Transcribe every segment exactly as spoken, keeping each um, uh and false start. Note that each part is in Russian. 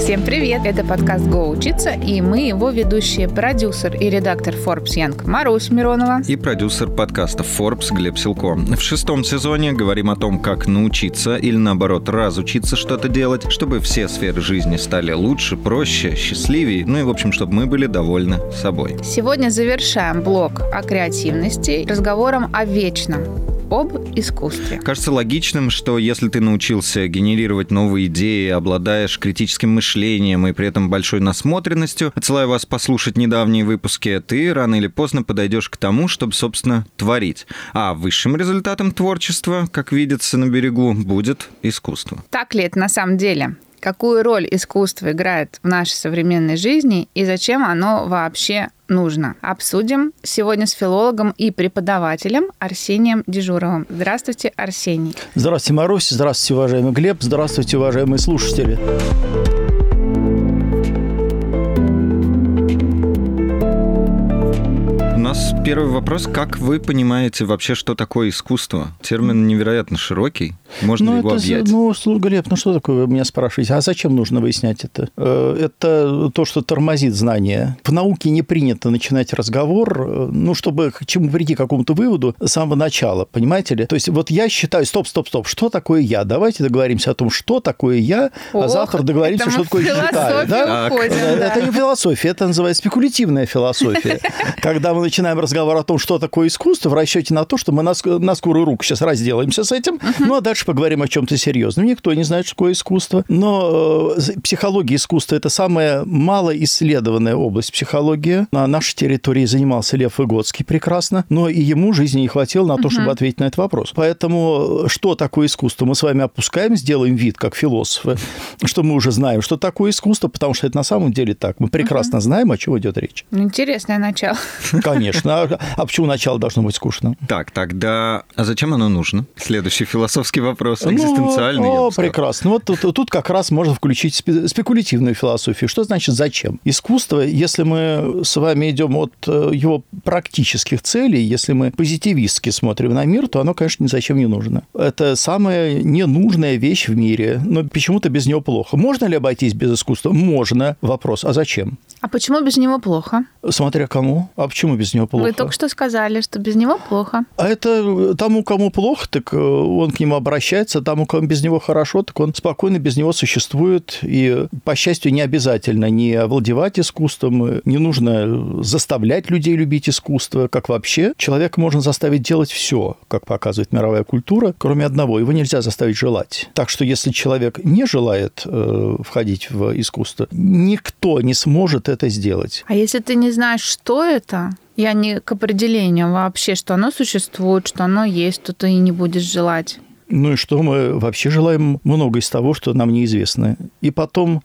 Всем привет! Это подкаст «Го учиться», и мы его ведущие продюсер и редактор Forbes Young Марусь Миронова и продюсер подкаста Forbes Глеб Силко. В шестом сезоне говорим о том, как научиться или, наоборот, разучиться что-то делать, чтобы все сферы жизни стали лучше, проще, счастливее, ну и, в общем, чтобы мы были довольны собой. Сегодня завершаем блок о креативности разговором о вечном. Об искусстве. Кажется логичным, что если ты научился генерировать новые идеи, обладаешь критическим мышлением и при этом большой насмотренностью, отсылаю вас послушать недавние выпуски, ты рано или поздно подойдешь к тому, чтобы, собственно, творить. А высшим результатом творчества, как видится на берегу, будет искусство. Так ли это на самом деле? Какую роль искусство играет в нашей современной жизни и зачем оно вообще нужно? Обсудим сегодня с филологом и преподавателем Арсением Дежуровым. Здравствуйте, Арсений. Здравствуйте, Марусь. Здравствуйте, уважаемый Глеб. Здравствуйте, уважаемые слушатели. У нас первый вопрос. Как вы понимаете вообще, что такое искусство? Термин невероятно широкий. Можно ну, его это, объять? Ну, Глеб, ну что такое вы меня спрашиваете? А зачем нужно выяснять это? Это то, что тормозит знания. В науке не принято начинать разговор, ну, чтобы к чему прийти, к какому-то выводу с самого начала, понимаете ли? То есть вот я считаю, стоп, стоп, стоп, что такое я? Давайте договоримся о том, что такое я, Ох, а завтра договоримся, что такое считаю. Да? Уходим, да. Это не философия, это называется спекулятивная философия. Когда мы начинаем разговор о том, что такое искусство, в расчете на то, что мы на, на скорую руку сейчас разделаемся с этим, uh-huh. ну, а дальше поговорим о чем-то серьезном. Никто не знает, что такое искусство. Но э, психология искусства – это самая малоисследованная область психологии. На нашей территории занимался Лев Выгодский прекрасно, но и ему жизни не хватило на то, uh-huh. чтобы ответить на этот вопрос. Поэтому что такое искусство? Мы с вами опускаем, сделаем вид, как философы, что мы уже знаем, что такое искусство, потому что это на самом деле так. Мы прекрасно uh-huh. знаем, о чем идет речь. Интересное начало. Конечно. А, а почему начало должно быть скучно? Так, тогда... А зачем оно нужно? Следующий философский вопрос, экзистенциальный, ну, я бы о, сказал. прекрасно. Вот тут, тут как раз можно включить спекулятивную философию. Что значит зачем? Искусство, если мы с вами идем от его практических целей, если мы позитивистски смотрим на мир, то оно, конечно, ни зачем не нужно. Это самая ненужная вещь в мире, но почему-то без него плохо. Можно ли обойтись без искусства? Можно. Вопрос, а зачем? А почему без него плохо? Смотря кому. А почему без него плохо? Вы только что сказали, что без него плохо. А это тому, кому плохо, так он к нему обращается, тому, кому без него хорошо, так он спокойно без него существует. И, по счастью, не обязательно не овладевать искусством, не нужно заставлять людей любить искусство, как вообще. Человека можно заставить делать все, как показывает мировая культура, кроме одного. Его нельзя заставить желать. Так что, если человек не желает э, входить в искусство, никто не сможет это сделать. А если ты не знаешь, что это, я не к определению вообще, что оно существует, что оно есть, то ты и не будешь желать. Ну и что, мы вообще желаем много из того, что нам неизвестно. И потом,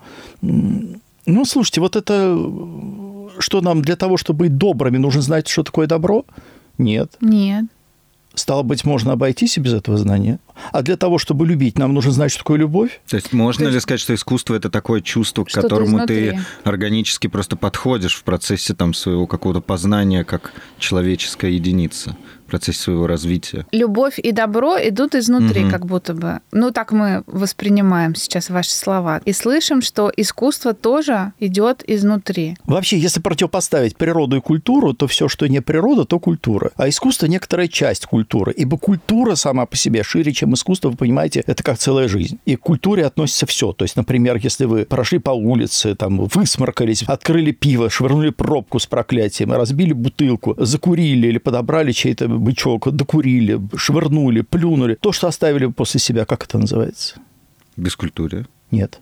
ну, слушайте, вот это, что нам для того, чтобы быть добрыми, нужно знать, что такое добро? Нет. Нет. Стало быть, можно обойтись и без этого знания. А для того, чтобы любить, нам нужно знать, что такое любовь. То есть можно ли сказать, что искусство – это такое чувство, к которому изнутри. Ты органически просто подходишь в процессе там, своего какого-то познания как человеческая единица? В процессе своего развития. Любовь и добро идут изнутри, угу. как будто бы. Ну, так мы воспринимаем сейчас ваши слова. И слышим, что искусство тоже идет изнутри. Вообще, если противопоставить природу и культуру, то все, что не природа, то культура. А искусство – некоторая часть культуры. Ибо культура сама по себе шире, чем искусство, вы понимаете, это как целая жизнь. И к культуре относится все. То есть, например, если вы прошли по улице, там, высморкались, открыли пиво, швырнули пробку с проклятием, разбили бутылку, закурили или подобрали чей-то бычок, докурили, швырнули, плюнули. То, что оставили после себя, как это называется? Бескультурие? Нет.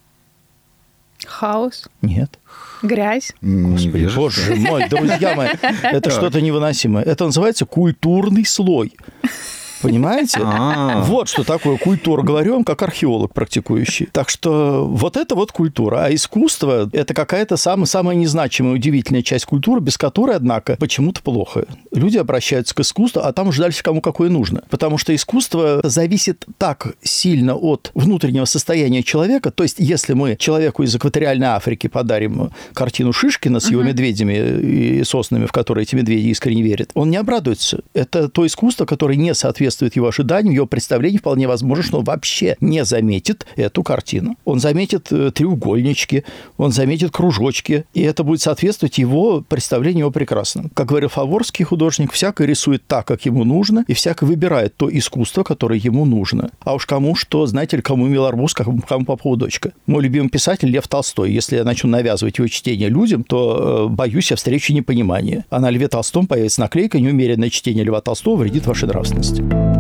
Хаос? Нет. Грязь? Господи, боже мой, друзья мои, это что-то невыносимое. Это называется культурный слой. Понимаете? А-а-а. Вот что такое культура. Говорю вам как археолог практикующий. Так что вот это вот культура. А искусство – это какая-то самая, самая незначимая, удивительная часть культуры, без которой, однако, почему-то плохо. Люди обращаются к искусству, а там уже дальше кому какое нужно. Потому что искусство зависит так сильно от внутреннего состояния человека. То есть, если мы человеку из экваториальной Африки подарим картину Шишкина с его uh-huh. медведями и соснами, в которые эти медведи искренне верят, он не обрадуется. Это то искусство, которое не соответствует соответствует его ожиданиям, его представлению, вполне возможно, что он вообще не заметит эту картину. Он заметит треугольнички, он заметит кружочки, и это будет соответствовать его представлению о прекрасном. Как говорил Фаворский художник, всякий рисует так, как ему нужно, и всякий выбирает то искусство, которое ему нужно. А уж кому что, знаете ли, кому мил арбуз, кому, кому попова дочка. Мой любимый писатель Лев Толстой. Если я начну навязывать его чтение людям, то, боюсь, я встречу непонимание. А на Льве Толстом появится наклейка: «Неумеренное чтение Льва Толстого вредит вашей нравственности».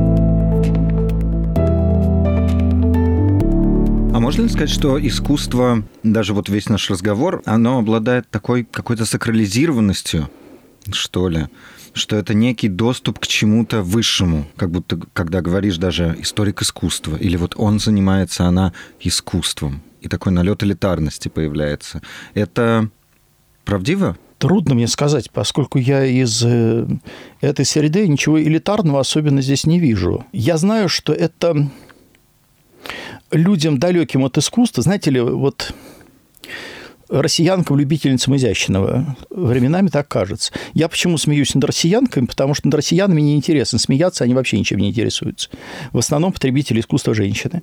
А можно ли сказать, что искусство, даже вот весь наш разговор, оно обладает такой какой-то сакрализированностью, что ли? Что это некий доступ к чему-то высшему, как будто, когда говоришь даже историк искусства, или вот он занимается, она искусством, и такой налет элитарности появляется. Это правдиво? Трудно мне сказать, поскольку я из этой среды ничего элитарного особенно здесь не вижу. Я знаю, что это людям, далеким от искусства, знаете ли, вот россиянкам, любительницам изящного, временами так кажется. Я почему смеюсь над россиянками? Потому что над россиянами неинтересно смеяться, они вообще ничем не интересуются. В основном потребители искусства женщины.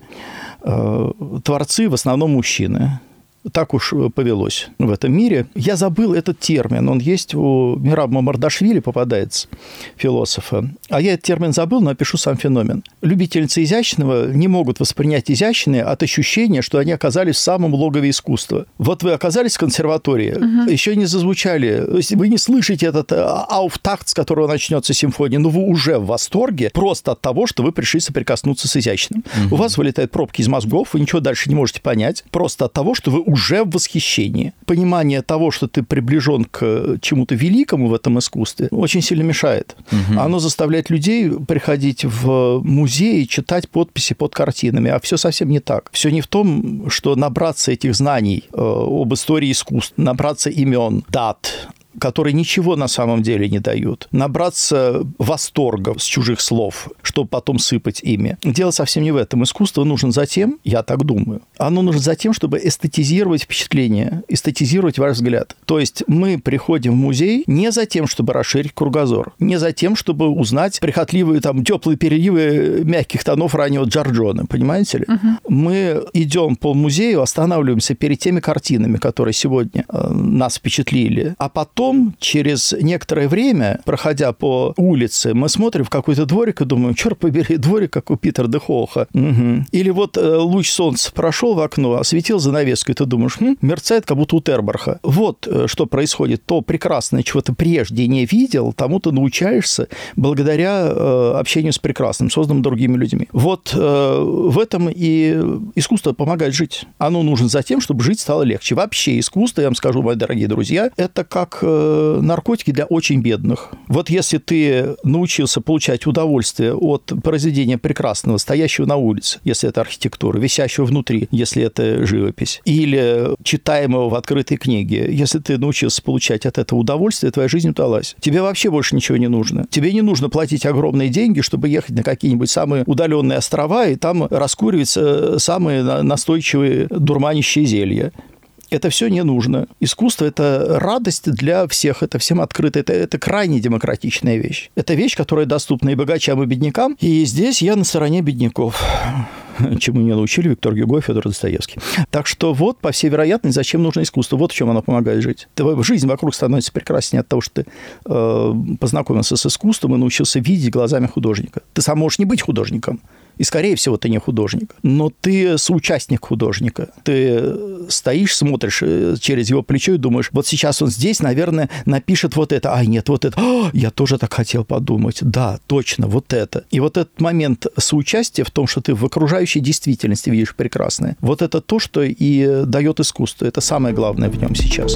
Творцы в основном мужчины. Так уж повелось в этом мире. Я забыл этот термин. Он есть у Мираба Мамардашвили, попадается, философа. А я этот термин забыл, но опишу сам феномен. Любительницы изящного не могут воспринять изящное от ощущения, что они оказались в самом логове искусства. Вот вы оказались в консерватории, угу. еще не зазвучали, вы не слышите этот ауфтакт, с которого начнется симфония, но вы уже в восторге просто от того, что вы пришли соприкоснуться с изящным. Угу. У вас вылетают пробки из мозгов, вы ничего дальше не можете понять, просто от того, что вы уже в восхищении. Понимание того, что ты приближен к чему-то великому в этом искусстве, очень сильно мешает. Угу. Оно заставляет людей приходить в музей и читать подписи под картинами, а все совсем не так. Все не в том, что набраться этих знаний э, об истории искусств, набраться имен, дат, которые ничего на самом деле не дают, набраться восторга с чужих слов, чтобы потом сыпать ими. Дело совсем не в этом. Искусство нужно затем, я так думаю, оно нужно затем, чтобы эстетизировать впечатление, эстетизировать ваш взгляд. То есть мы приходим в музей не за тем, чтобы расширить кругозор, не за тем, чтобы узнать прихотливые там теплые переливы мягких тонов раннего Джорджоне, понимаете ли? Угу. Мы идем по музею, останавливаемся перед теми картинами, которые сегодня э, нас впечатлили, а потом Потом, через некоторое время, проходя по улице, мы смотрим в какой-то дворик и думаем, черт побери, дворик, как у Питера де Хоха. Угу. Или вот э, луч солнца прошел в окно, осветил занавеску, и ты думаешь, хм, мерцает, как будто у Терборха. Вот э, что происходит. То прекрасное, чего ты прежде не видел, тому ты научаешься благодаря э, общению с прекрасным, созданным другими людьми. Вот э, в этом и искусство помогает жить. Оно нужно за тем, чтобы жить стало легче. Вообще искусство, я вам скажу, мои дорогие друзья, это как наркотики для очень бедных. Вот если ты научился получать удовольствие от произведения прекрасного, стоящего на улице, если это архитектура, висящего внутри, если это живопись, или читаемого в открытой книге, если ты научился получать от этого удовольствие, твоя жизнь удалась. Тебе вообще больше ничего не нужно. Тебе не нужно платить огромные деньги, чтобы ехать на какие-нибудь самые удаленные острова и там раскуривать самые настойчивые дурманящие зелья. Это все не нужно. Искусство – это радость для всех, это всем открыто, это, это крайне демократичная вещь. Это вещь, которая доступна и богачам, и беднякам, и здесь я на стороне бедняков, чему меня научили Виктор Гюго и Федор Достоевский. Так что вот, по всей вероятности, зачем нужно искусство? Вот в чем оно помогает жить. Жизнь вокруг становится прекраснее от того, что ты э, познакомился с искусством и научился видеть глазами художника. Ты сам можешь не быть художником, и, скорее всего, ты не художник, но ты соучастник художника. Ты стоишь, смотришь через его плечо и думаешь, вот сейчас он здесь, наверное, напишет вот это. Ай, нет, вот это. О, я тоже так хотел подумать. Да, точно, вот это. И вот этот момент соучастия в том, что ты в окружающей действительности видишь прекрасное, вот это то, что и дает искусство. Это самое главное в нем сейчас.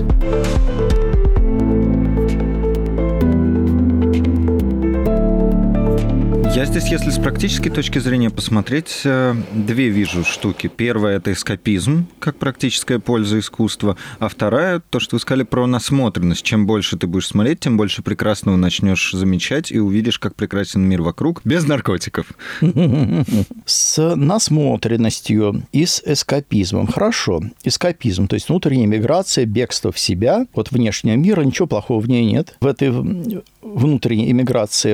Я здесь, если с практической точки зрения посмотреть, две вижу штуки. Первая – это эскапизм, как практическая польза искусства, а вторая – то, что вы сказали про насмотренность. Чем больше ты будешь смотреть, тем больше прекрасного начнешь замечать и увидишь, как прекрасен мир вокруг, без наркотиков. С насмотренностью и с эскапизмом. Хорошо. Эскапизм, то есть внутренняя миграция, бегство в себя от внешнего мира, ничего плохого в ней нет. В этой внутренней эмиграции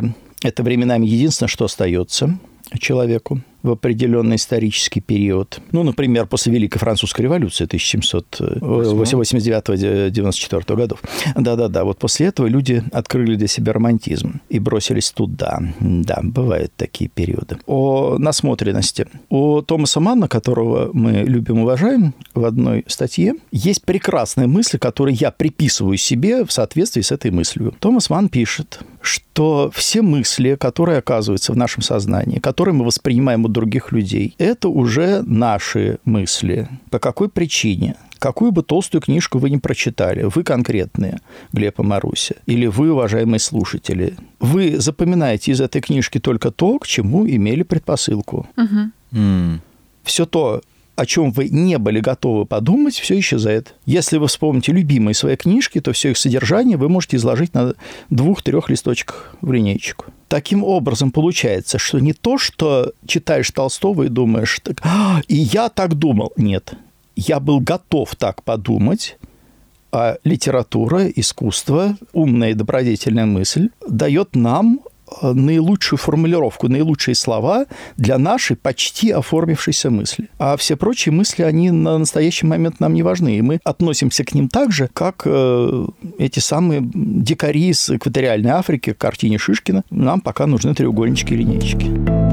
Это временами единственное, что остается человеку в определенный исторический период. Ну, например, после Великой Французской революции тысяча семьсот восемьдесят девятого — девяносто четвёртого годов. Да-да-да, вот после этого люди открыли для себя романтизм и бросились туда. Да, бывают такие периоды. О насмотренности. У Томаса Манна, которого мы любим и уважаем, в одной статье есть прекрасная мысль, которую я приписываю себе в соответствии с этой мыслью. Томас Манн пишет, что все мысли, которые оказываются в нашем сознании, которые мы воспринимаем у других людей, это уже наши мысли. По какой причине? Какую бы толстую книжку вы ни прочитали, вы конкретные, Глеб и Маруся, или вы, уважаемые слушатели, вы запоминаете из этой книжки только то, к чему имели предпосылку. Угу. Mm. Все то, о чем вы не были готовы подумать, все исчезает. Если вы вспомните любимые свои книжки, то все их содержание вы можете изложить на двух-трех листочках в линейку. Таким образом, получается, что не то, что читаешь Толстого и думаешь, так, а, и я так думал. Нет, я был готов так подумать, а литература, искусство, умная и добродетельная мысль дает нам наилучшую формулировку, наилучшие слова для нашей почти оформившейся мысли. А все прочие мысли, они на настоящий момент нам не важны. И мы относимся к ним так же, как э, эти самые дикари из экваториальной Африки к картине Шишкина. Нам пока нужны треугольнички и линейки.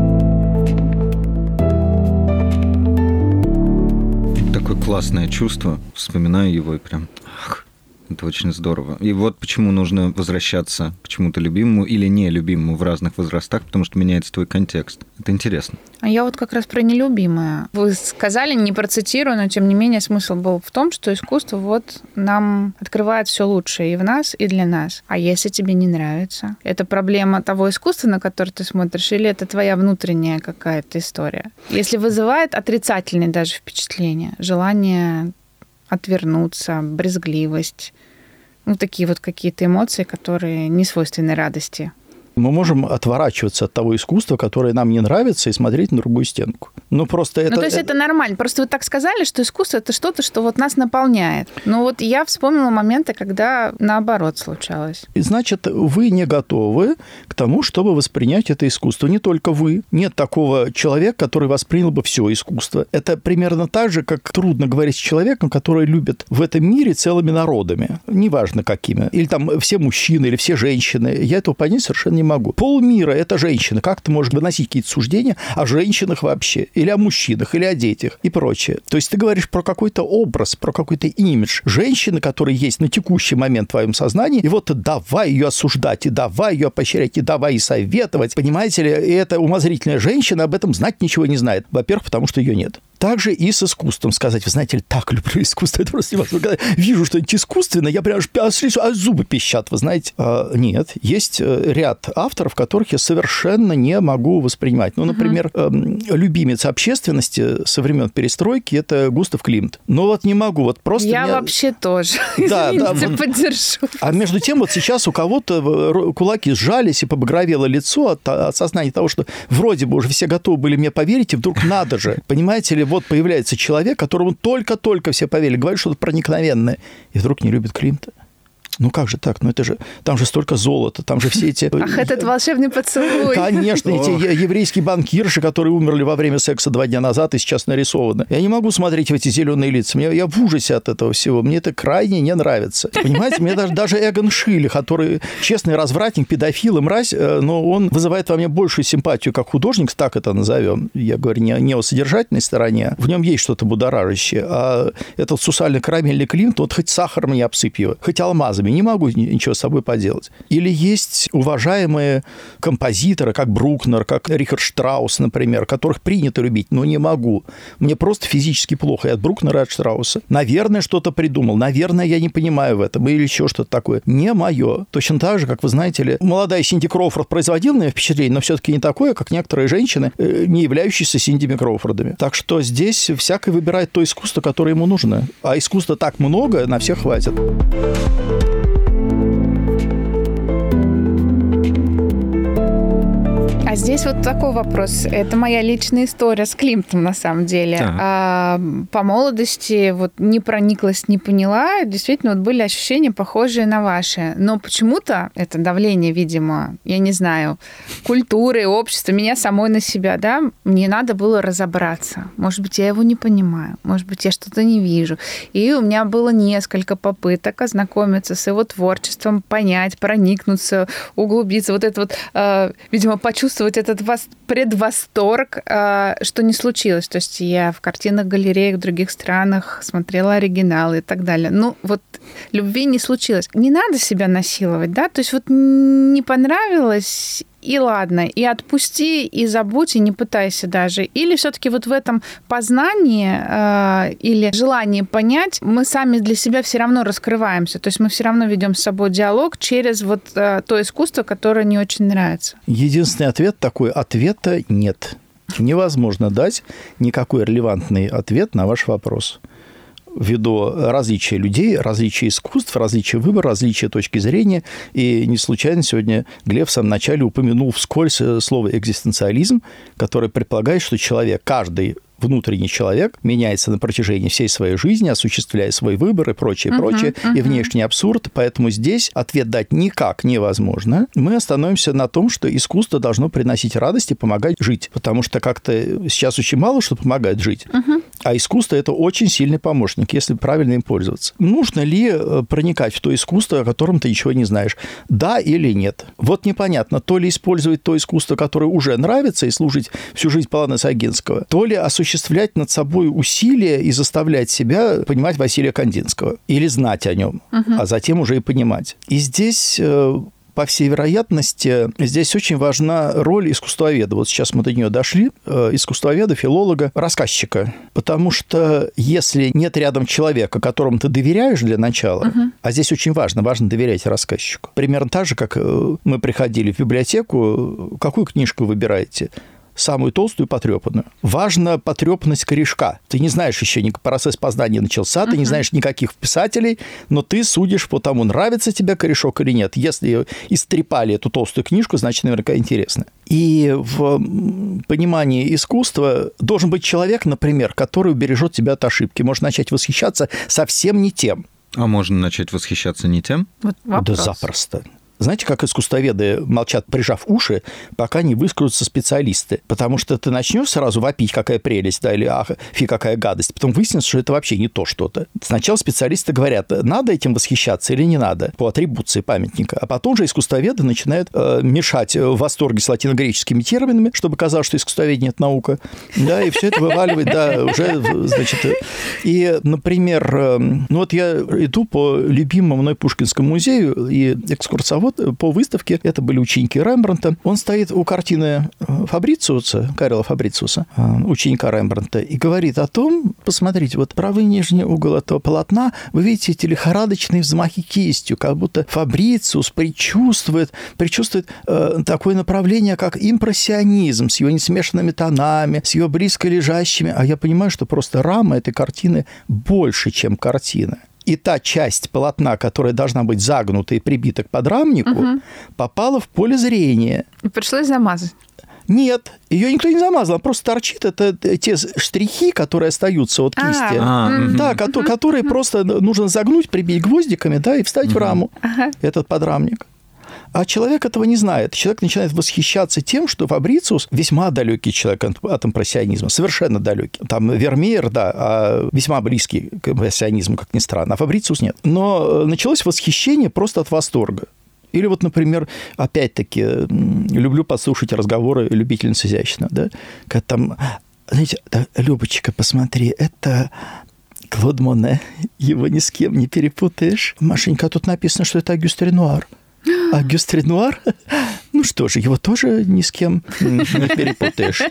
Такое классное чувство. Вспоминаю его и прям... Это очень здорово. И вот почему нужно возвращаться к чему-то любимому или нелюбимому в разных возрастах, потому что меняется твой контекст. Это интересно. А я вот как раз про нелюбимое. Вы сказали, не процитирую, но тем не менее смысл был в том, что искусство вот нам открывает все лучшее и в нас, и для нас. А если тебе не нравится? Это проблема того искусства, на которое ты смотришь, или это твоя внутренняя какая-то история? Если вызывает отрицательные даже впечатления, желание отвернуться, брезгливость, ну, такие вот какие-то эмоции, которые не свойственны радости. Мы можем отворачиваться от того искусства, которое нам не нравится, и смотреть на другую стенку. Ну, просто это... Ну, то есть это нормально. Просто вы так сказали, что искусство – это что-то, что вот нас наполняет. Но вот я вспомнила моменты, когда наоборот случалось. И значит, вы не готовы к тому, чтобы воспринять это искусство. Не только вы. Нет такого человека, который воспринял бы все искусство. Это примерно так же, как трудно говорить с человеком, который любит в этом мире целыми народами. Неважно, какими. Или там все мужчины, или все женщины. Я этого понять совершенно не могу. Полмира – это женщины. Как ты можешь выносить какие-то суждения о женщинах вообще? Или о мужчинах, или о детях и прочее. То есть ты говоришь про какой-то образ, про какой-то имидж женщины, который есть на текущий момент в твоем сознании, и вот ты давай ее осуждать, и давай ее поощрять, и давай и советовать. Понимаете ли, и эта умозрительная женщина об этом знать ничего не знает. Во-первых, потому что ее нет. Также и с искусством сказать, вы знаете, так люблю искусство, это просто невозможно. Когда вижу что-нибудь искусственное, я прям аж а зубы пищат, вы знаете. А, нет, есть ряд авторов, которых я совершенно не могу воспринимать. Ну, например, uh-huh. любимец общественности со времен перестройки – это Густав Климт. Но вот не могу, вот просто... Я меня... вообще тоже, да, извините, да, поддержу. А между тем, вот сейчас у кого-то кулаки сжались и побагровело лицо от, от сознания того, что вроде бы уже все готовы были мне поверить, и вдруг надо же, понимаете ли, вот появляется человек, которому только-только все поверили, говорит что-то проникновенное, и вдруг не любит Климта. Ну как же так? Ну это же, там же столько золота, там же все эти... Ах, этот волшебный поцелуй. Конечно, эти еврейские банкирши, которые умерли во время секса два дня назад и сейчас нарисованы. Я не могу смотреть в эти зеленые лица. Мне, я в ужасе от этого всего. Мне это крайне не нравится. Понимаете, мне даже, даже Эгон Шиле, который честный развратник, педофил и мразь, но он вызывает во мне большую симпатию как художник, так это назовем. Я говорю не, не о содержательной стороне. В нем есть что-то будоражащее. А этот сусально-карамельный Климт, вот хоть сахаром не обсыпь его, хоть алмазами, не могу ничего с собой поделать. Или есть уважаемые композиторы, как Брукнер, как Рихард Штраус, например, которых принято любить, но не могу. Мне просто физически плохо и от Брукнера, и от Штрауса. Наверное, что-то придумал. Наверное, я не понимаю в этом. Или еще что-то такое. Не мое. Точно так же, как вы знаете ли, молодая Синди Кроуфорд производила на меня впечатление, но все-таки не такое, как некоторые женщины, не являющиеся Синдими Кроуфордами. Так что здесь всякий выбирает то искусство, которое ему нужно. А искусства так много, на всех хватит. А здесь вот такой вопрос. Это моя личная история с Климтом, на самом деле. А, по молодости вот не прониклась, не поняла. Действительно, вот были ощущения, похожие на ваши. Но почему-то это давление, видимо, я не знаю, культуры, общества, меня самой на себя, да, мне надо было разобраться. Может быть, я его не понимаю. Может быть, я что-то не вижу. И у меня было несколько попыток ознакомиться с его творчеством, понять, проникнуться, углубиться. Вот это вот, э, видимо, почувствовать вот этот предвосторг, что не случилось. То есть я в картинах галереях в других странах смотрела оригиналы и так далее. Ну, вот любви не случилось. Не надо себя насиловать, да? То есть вот не понравилось, и ладно, и отпусти, и забудь, и не пытайся даже. Или все-таки вот в этом познании э, или желании понять мы сами для себя все равно раскрываемся. То есть мы все равно ведем с собой диалог через вот э, то искусство, которое не очень нравится. Единственный ответ такой: ответа нет. Невозможно дать никакой релевантный ответ на ваш вопрос. Ввиду различия людей, различия искусств, различия выбора, различия точки зрения. И не случайно сегодня Глеб в самом начале упомянул вскользь слово «экзистенциализм», которое предполагает, что человек, каждый внутренний человек меняется на протяжении всей своей жизни, осуществляя свой выбор и прочее, uh-huh, прочее, uh-huh. и внешний абсурд. Поэтому здесь ответ дать никак невозможно. Мы остановимся на том, что искусство должно приносить радость и помогать жить. Потому что как-то сейчас очень мало что помогает жить. Uh-huh. А искусство – это очень сильный помощник, если правильно им пользоваться. Нужно ли проникать в то искусство, о котором ты ничего не знаешь? Да или нет? Вот непонятно, то ли использовать то искусство, которое уже нравится, и служить всю жизнь по Ланы Сагинского, то ли осуществлять осуществлять над собой усилия и заставлять себя понимать Василия Кандинского или знать о нем, uh-huh. а затем уже и понимать. И здесь, по всей вероятности, здесь очень важна роль искусствоведа. Вот сейчас мы до нее дошли. Искусствоведа, филолога, рассказчика. Потому что если нет рядом человека, которому ты доверяешь для начала, uh-huh. а здесь очень важно, важно доверять рассказчику. Примерно так же, как мы приходили в библиотеку, какую книжку выбираете? Самую толстую, потрепанную. Важна потрепанность корешка. Ты не знаешь еще, процесс познания начался, uh-huh. ты не знаешь никаких писателей, но ты судишь по тому, нравится тебе корешок или нет. Если истрепали эту толстую книжку, значит, наверняка интересно. И в понимании искусства должен быть человек, например, который убережет тебя от ошибки. Может начать восхищаться совсем не тем. А можно начать восхищаться не тем? Вот да запросто. Знаете, как искусствоведы молчат, прижав уши, пока не выскажутся специалисты? Потому что ты начнешь сразу вопить, какая прелесть, да, или ах, фи, какая гадость. Потом выяснится, что это вообще не то что-то. Сначала специалисты говорят, надо этим восхищаться или не надо, по атрибуции памятника. А потом же искусствоведы начинают э, мешать в восторге с латиногреческими терминами, чтобы казалось, что искусствоведение – это наука. Да, и все это вываливает, да, уже, значит... И, например, э, ну вот я иду по любимому мной Пушкинскому музею, и экскурсовод по выставке, это были ученики Рембрандта. Он стоит у картины Фабрициуса, Карла Фабрициуса, ученика Рембрандта, и говорит о том, посмотрите, вот правый нижний угол этого полотна, вы видите эти лихорадочные взмахи кистью, как будто Фабрициус предчувствует, предчувствует э, такое направление, как импрессионизм, с его несмешанными тонами, с его близко лежащими. А я понимаю, что просто рама этой картины больше, чем картина. И та часть полотна, которая должна быть загнута и прибита к подрамнику, угу. попала в поле зрения. И пришлось замазать. Нет, ее никто не замазал, она просто торчит. Это те штрихи, которые остаются от кисти, а, да, угу. ко- которые просто нужно загнуть, прибить гвоздиками, да, и вставить угу. в раму ага. этот подрамник. А человек этого не знает. Человек начинает восхищаться тем, что Фабрициус весьма далекий человек от импрессионизма, совершенно далекий. Там Вермеер, да, а весьма близкий к импрессионизму, как ни странно, а Фабрициус нет. Но началось восхищение просто от восторга. Или вот, например, опять-таки, люблю послушать разговоры любительниц изящного, да, когда там, знаете, Любочка, посмотри, это... Клод Моне, его ни с кем не перепутаешь. Машенька, тут написано, что это Агюст Ренуар. Агюст Ренуар? Ну что же, его тоже ни с кем не перепутаешь.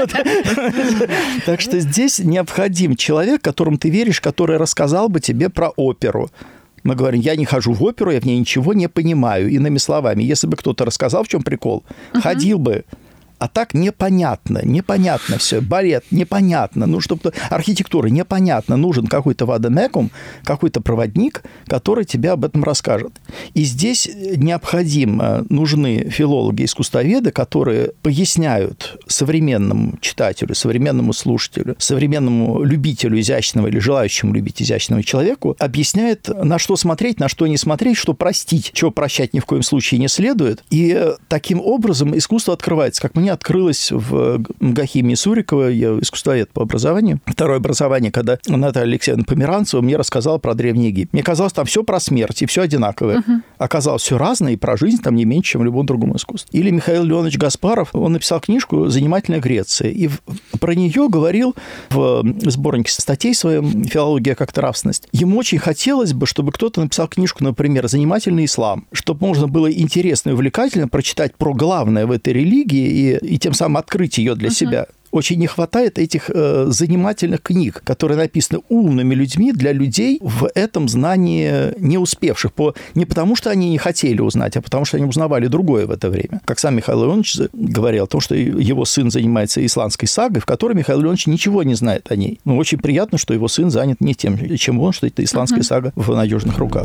Так что здесь необходим человек, которому ты веришь, который рассказал бы тебе про оперу. Мы говорим, я не хожу в оперу, я в ней ничего не понимаю. Иными словами, если бы кто-то рассказал, в чем прикол, ходил бы. А так непонятно, непонятно все. Балет непонятно. Ну, чтобы архитектура непонятно. Нужен какой-то вадемекум, какой-то проводник, который тебе об этом расскажет. И здесь необходимо, нужны филологи, искусствоведы, которые поясняют современному читателю, современному слушателю, современному любителю изящного или желающему любить изящного человеку, объясняет, на что смотреть, на что не смотреть, что простить, чего прощать ни в коем случае не следует. И таким образом искусство открывается. Как мне открылось в МГАХе Сурикова, я искусствовед по образованию. Второе образование, когда Наталья Алексеевна Померанцева мне рассказала про Древний Египет. Мне казалось, там все про смерть, и все одинаковое. Uh-huh. Оказалось, все разное, и про жизнь там не меньше, чем в любом другом искусстве. Или Михаил Леонович Гаспаров, он написал книжку «Занимательная Греция», и про нее говорил в сборнике статей своем «Филология как нравственность». Ему очень хотелось бы, чтобы кто-то написал книжку, например, «Занимательный ислам», чтобы можно было интересно и увлекательно прочитать про главное в этой религии и, и тем самым открыть ее для uh-huh. себя. Очень не хватает этих э, занимательных книг, которые написаны умными людьми для людей в этом знании не успевших. По, не потому, что они не хотели узнать, а потому, что они узнавали другое в это время. Как сам Михаил Леонович говорил о том, что его сын занимается исландской сагой, в которой Михаил Леонович ничего не знает о ней. Но очень приятно, что его сын занят не тем, чем он, что это исландская uh-huh. сага в надежных руках.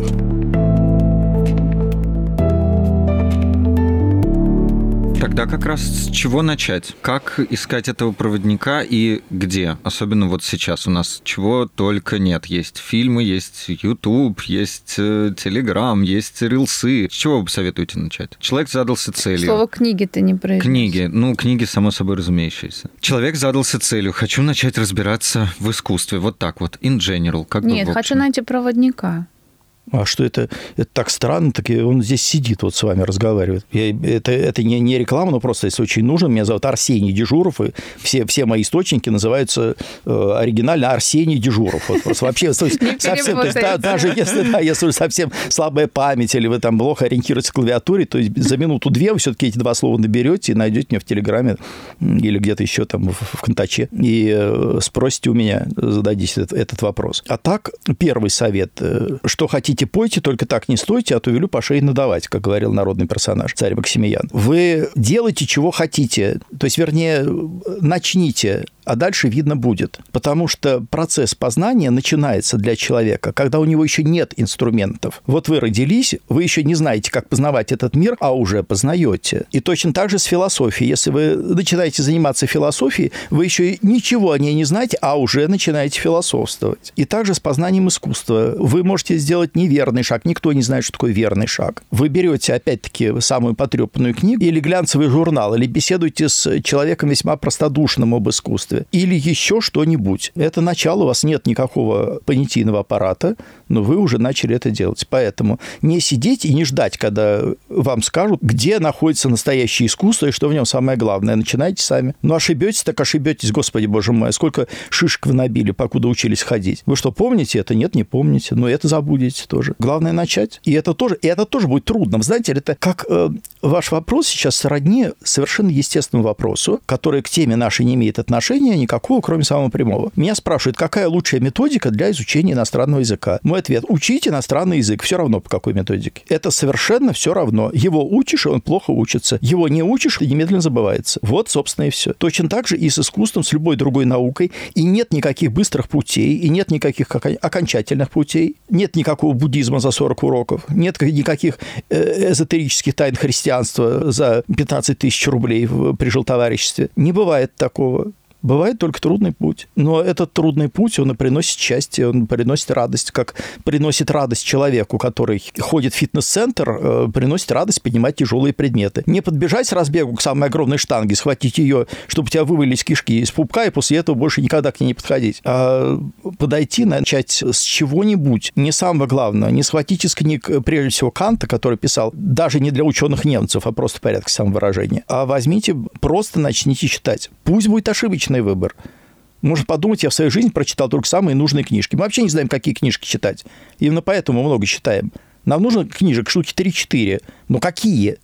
Тогда как раз с чего начать? Как искать этого проводника и где? Особенно вот сейчас у нас чего только нет. Есть фильмы, есть YouTube, есть Telegram, есть рилсы. С чего вы посоветуете начать? Человек задался целью. Слово «книги» ты не произнес. Книги. Ну, книги, само собой разумеющиеся. Человек задался целью. Хочу начать разбираться в искусстве. Вот так вот, in general. Как нет, бы, хочу найти проводника. А что это? Это так странно, так он здесь сидит, вот с вами разговаривает. Я, это это не, не реклама, но просто если очень нужно. Меня зовут Арсений Дежуров, и все, все мои источники называются э, оригинально Арсений Дежуров. Вот просто вообще совсем, то есть, да, даже если, да, если совсем слабая память или вы там плохо ориентируетесь в клавиатуре, то есть за минуту-две вы все-таки эти два слова наберете и найдете меня в Телеграме или где-то еще там в, в Контаче и э, спросите у меня, зададите этот, этот вопрос. А так, первый совет, э, что хотите пойте, только так не стойте, а то велю по шее надавать, как говорил народный персонаж, царь Максимиян. Вы делайте, чего хотите, то есть, вернее, начните, а дальше видно будет. Потому что процесс познания начинается для человека, когда у него еще нет инструментов. Вот вы родились, вы еще не знаете, как познавать этот мир, а уже познаете. И точно так же с философией. Если вы начинаете заниматься философией, вы еще ничего о ней не знаете, а уже начинаете философствовать. И также с познанием искусства. Вы можете сделать неверный шаг. Никто не знает, что такое верный шаг. Вы берете, опять-таки, самую потрепанную книгу или глянцевый журнал, или беседуете с человеком весьма простодушным об искусстве, или еще что-нибудь. Это начало, у вас нет никакого понятийного аппарата, но вы уже начали это делать. Поэтому не сидеть и не ждать, когда вам скажут, где находится настоящее искусство и что в нем самое главное. Начинайте сами. Ну, ошибетесь, так ошибетесь, Господи, Боже мой. Сколько шишек вы набили, покуда учились ходить. Вы что, помните это? Нет, не помните. Но это забудете тоже. Главное начать. И это тоже, и это тоже будет трудно. Знаете, это как э, ваш вопрос сейчас сродни совершенно естественному вопросу, который к теме нашей не имеет отношения никакого, кроме самого прямого. Меня спрашивают, какая лучшая методика для изучения иностранного языка? Мой ответ – учите иностранный язык. Все равно по какой методике. Это совершенно все равно. Его учишь, и он плохо учится. Его не учишь, и немедленно забывается. Вот, собственно, и все. Точно так же и с искусством, с любой другой наукой. И нет никаких быстрых путей, и нет никаких окончательных путей. Нет никакого буддизма за сорок уроков. Нет никаких эзотерических тайн христианства за пятнадцать тысяч рублей при жилтовариществе. Не бывает такого. Бывает только трудный путь. Но этот трудный путь, он и приносит счастье, он приносит радость, как приносит радость человеку, который ходит в фитнес-центр, приносит радость поднимать тяжелые предметы. Не подбежать с разбегу к самой огромной штанге, схватить ее, чтобы у тебя вывалились кишки из пупка, и после этого больше никогда к ней не подходить. А подойти, начать с чего-нибудь, не самого главного. Не схватить из книг, прежде всего, Канта, который писал даже не для ученых немцев, а просто в порядке самовыражения. А возьмите, просто начните читать. Пусть будет ошибочный выбор. Можно подумать, я в своей жизни прочитал только самые нужные книжки. Мы вообще не знаем, какие книжки читать. Именно поэтому много читаем. Нам нужно книжек штуки три-четыре. Но какие?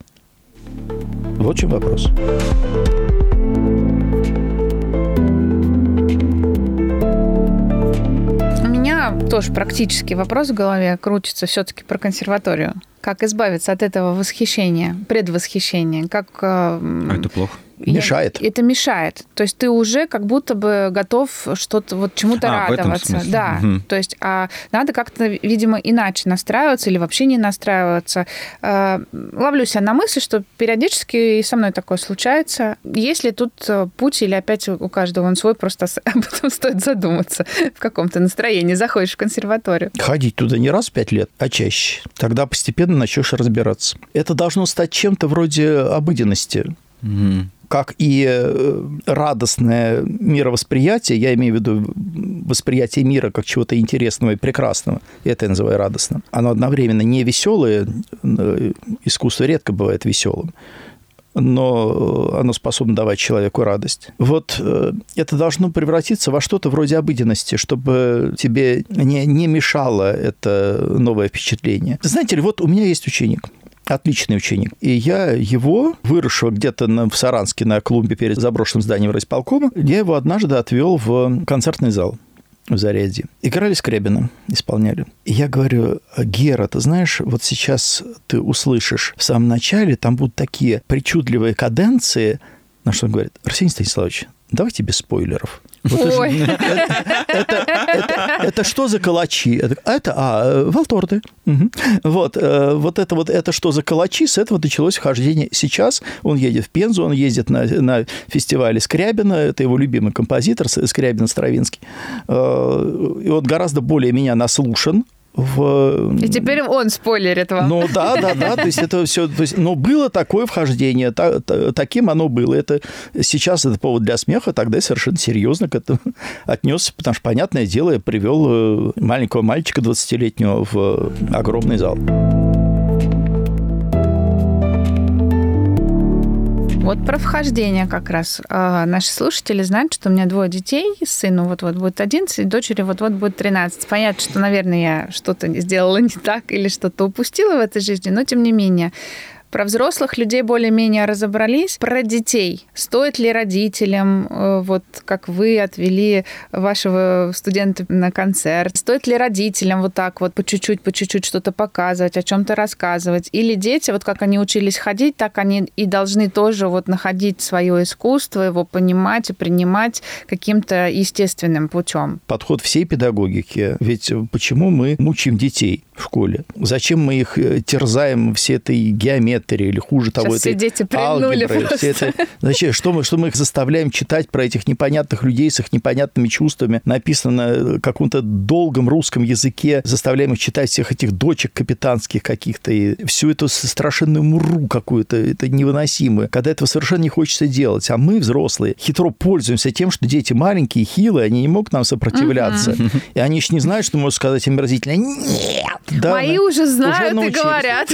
Вот в чем вопрос. У меня тоже практический вопрос в голове крутится все-таки про консерваторию. Как избавиться от этого восхищения, предвосхищения? Как... А это плохо? Мешает. Я, это мешает. То есть ты уже как будто бы готов что-то, вот чему-то а, радоваться. Да. Угу. То есть а надо как-то, видимо, иначе настраиваться или вообще не настраиваться. Ловлю себя на мысли, что периодически и со мной такое случается. Есть ли тут путь или опять у каждого он свой, просто об этом стоит задуматься в каком-то настроении. Заходишь в консерваторию. Ходить туда не раз в пять лет, а чаще. Тогда постепенно начнешь разбираться. Это должно стать чем-то вроде обыденности. Угу. Как и радостное мировосприятие, я имею в виду восприятие мира как чего-то интересного и прекрасного, это я называю радостным. Оно одновременно не веселое, искусство редко бывает веселым, но оно способно давать человеку радость. Вот это должно превратиться во что-то вроде обыденности, чтобы тебе не, не мешало это новое впечатление. Знаете ли, вот у меня есть ученик, отличный ученик. И я его, выросшего где-то на, в Саранске на клумбе перед заброшенным зданием райисполкома, я его однажды отвел в концертный зал в Зарядье. Играли Скрябина, исполняли. И я говорю: Гера, ты знаешь, вот сейчас ты услышишь в самом начале, там будут такие причудливые каденции. На что он говорит: Арсений Станиславович, давайте без спойлеров. Вот Ой. Это, это, это, это что за калачи? Это, это а, валторты. Угу. Вот, вот, это, вот это что за калачи? С этого началось вхождение. Сейчас он едет в Пензу, он ездит на, на фестивале Скрябина, это его любимый композитор, Скрябин-Стравинский. И он гораздо более меня наслушан. В... И теперь он спойлерит вам. Ну да, да, да, то есть это все, то есть, но было такое вхождение, та, та, таким оно было. Это сейчас это повод для смеха, тогда я совершенно серьезно к этому отнесся, потому что, понятное дело, я привел маленького мальчика двадцатилетнего в огромный зал. Вот про вхождение как раз. Наши слушатели знают, что у меня двое детей. Сыну вот-вот будет одиннадцать, дочери вот-вот будет тринадцать. Понятно, что, наверное, я что-то сделала не так или что-то упустила в этой жизни, но тем не менее. Про взрослых людей более-менее разобрались. Про детей. Стоит ли родителям, вот как вы отвели вашего студента на концерт, стоит ли родителям вот так вот по чуть-чуть, по чуть-чуть что-то показывать, о чем-то рассказывать? Или дети, вот как они учились ходить, так они и должны тоже вот находить свое искусство, его понимать и принимать каким-то естественным путем? Подход всей педагогики. Ведь почему мы мучим детей в школе? Зачем мы их терзаем всей этой геометрией? Или хуже того, сейчас этой алгебры. Все это, зачем? Что мы, что мы их заставляем читать про этих непонятных людей с их непонятными чувствами, написано на каком-то долгом русском языке, заставляем их читать всех этих дочек капитанских каких-то, и всю эту страшенную муру какую-то, это невыносимое, когда этого совершенно не хочется делать. А мы, взрослые, хитро пользуемся тем, что дети маленькие, хилые, они не могут нам сопротивляться. Uh-huh. И они еще не знают, что можно сказать омерзительно. Нет! Да, мои мы уже знают уже и говорят.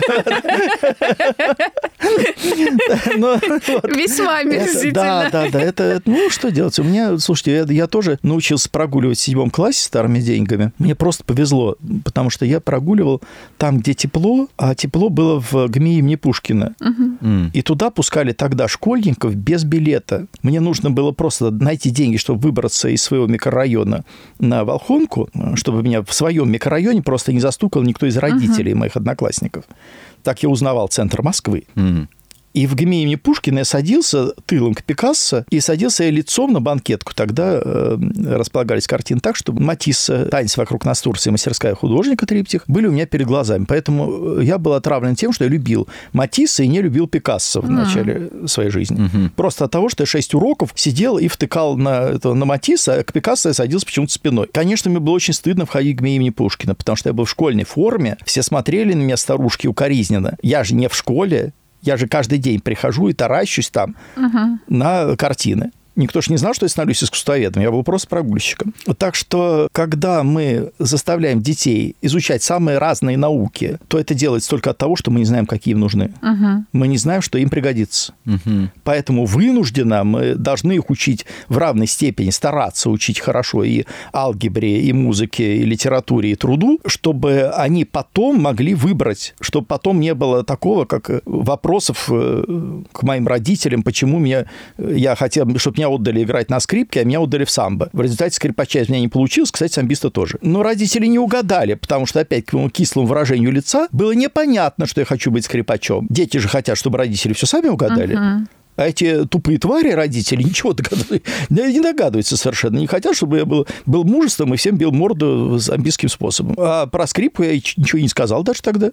Весьма омерзительно. Да, да, да. Это, ну, что делать? У меня, слушайте, я, я тоже научился прогуливать в седьмом классе старыми деньгами. Мне просто повезло, потому что я прогуливал там, где тепло, а тепло было в ГМИ имени Пушкина. Угу. И туда пускали тогда школьников без билета. Мне нужно было просто найти деньги, чтобы выбраться из своего микрорайона на Волхонку, чтобы меня в своем микрорайоне просто не застукал никто из родителей угу. моих одноклассников. Так я узнавал центр Москвы. Mm. И в ГМИ имени Пушкина я садился тылом к Пикассо, и садился я лицом на банкетку. Тогда э, располагались картины так, что Матисса, «Танец вокруг настурции», «Мастерская художника», триптих, были у меня перед глазами. Поэтому я был отравлен тем, что я любил Матисса и не любил Пикассо в mm. начале своей жизни. Mm-hmm. Просто от того, что я шесть уроков сидел и втыкал на, это, на Матисса, а к Пикассо я садился почему-то спиной. Конечно, мне было очень стыдно входить в ГМИ имени Пушкина, потому что я был в школьной форме, все смотрели на меня, старушки, укоризненно. Я же не в школе. Я же каждый день прихожу и таращусь там uh-huh. на картины. Никто же не знал, что я становлюсь искусствоведом, я был просто прогульщиком. Так что, когда мы заставляем детей изучать самые разные науки, то это делается только от того, что мы не знаем, какие им нужны. Uh-huh. Мы не знаем, что им пригодится. Uh-huh. Поэтому вынужденно мы должны их учить в равной степени, стараться учить хорошо и алгебре, и музыке, и литературе, и труду, чтобы они потом могли выбрать, чтобы потом не было такого, как вопросов к моим родителям, почему меня, я хотел, чтобы меня отдали играть на скрипке, а меня отдали в самбо. В результате скрипача из меня не получилось, кстати, самбиста тоже. Но родители не угадали, потому что, опять, к моему кислому выражению лица было непонятно, что я хочу быть скрипачом. Дети же хотят, чтобы родители все сами угадали. Uh-huh. А эти тупые твари, родители, ничего не догадываются совершенно. Не хотят, чтобы я был, был мужеством и всем бил морду зомбийским способом. А про скрипку я ничего не сказал даже тогда.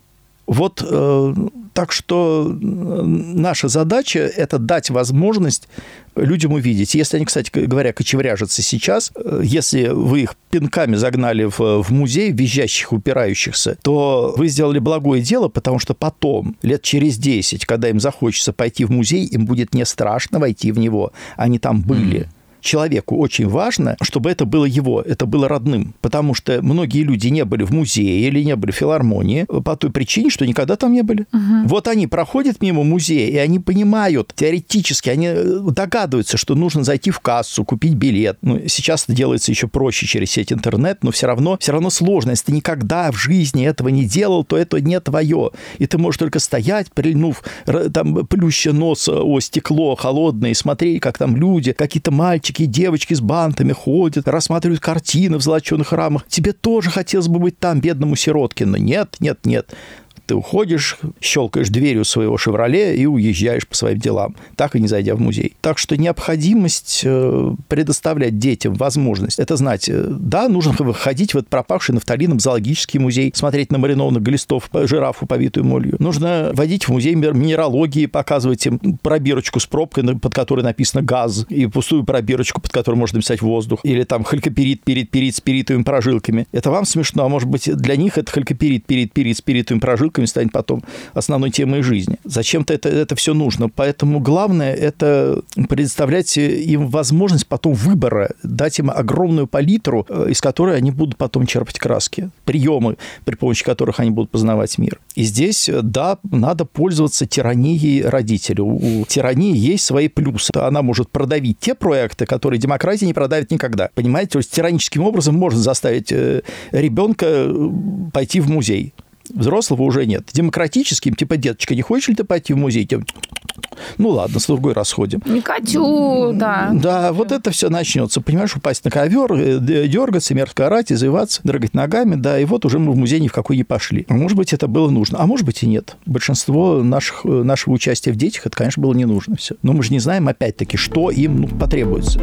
Вот э, так что наша задача – это дать возможность людям увидеть. Если они, кстати говоря, кочевряжутся сейчас, если вы их пинками загнали в, в музей, визжащих, упирающихся, то вы сделали благое дело, потому что потом, лет через десять, когда им захочется пойти в музей, им будет не страшно войти в него. Они там были. Человеку очень важно, чтобы это было его, это было родным. Потому что многие люди не были в музее или не были в филармонии по той причине, что никогда там не были. Угу. Вот они проходят мимо музея, и они понимают, теоретически, они догадываются, что нужно зайти в кассу, купить билет. Ну, сейчас это делается еще проще через сеть интернет, но все равно, все равно сложно. Если ты никогда в жизни этого не делал, то это не твое. И ты можешь только стоять, прильнув, там, плюща нос о стекло холодное, и смотреть, как там люди, какие-то мальчики, и девочки с бантами ходят, рассматривают картины в золоченых рамах. Тебе тоже хотелось бы быть там, бедному сиротке, но нет, нет, нет. Ты уходишь, щелкаешь дверью своего «Шевроле» и уезжаешь по своим делам, так и не зайдя в музей. Так что необходимость предоставлять детям возможность это знать. Да, нужно ходить в этот пропавший нафталином зоологический музей, смотреть на маринованных глистов, жирафу, повитую молью. Нужно водить в музей минералогии, показывать им пробирочку с пробкой, под которой написано «газ», и пустую пробирочку, под которой можно написать «воздух», или там халькопирит, пирит, пирит, спиритовыми прожилками. Это вам смешно, а может быть, для них это халькопирит, пирит, пирит, спиритовыми прожилками станет потом основной темой жизни. Зачем-то это, это все нужно. Поэтому главное – это предоставлять им возможность потом выбора, дать им огромную палитру, из которой они будут потом черпать краски, приемы, при помощи которых они будут познавать мир. И здесь, да, надо пользоваться тиранией родителей. У тирании есть свои плюсы. Она может продавить те проекты, которые демократия не продавит никогда. Понимаете? То есть тираническим образом можно заставить ребенка пойти в музей. Взрослого уже нет. Демократическим, типа, деточка, не хочешь ли ты пойти в музей? Ну, ладно, с другой раз сходим. Не хочу, да. Да, вот это все начнется. Понимаешь, упасть на ковер, дергаться, мерзко орать, извиваться, дрыгать ногами, да, и вот уже мы в музей ни в какой не пошли. Может быть, это было нужно, а может быть и нет. Большинство наших, нашего участия в детях, это, конечно, было не нужно все. Но мы же не знаем, опять-таки, что им, ну, потребуется.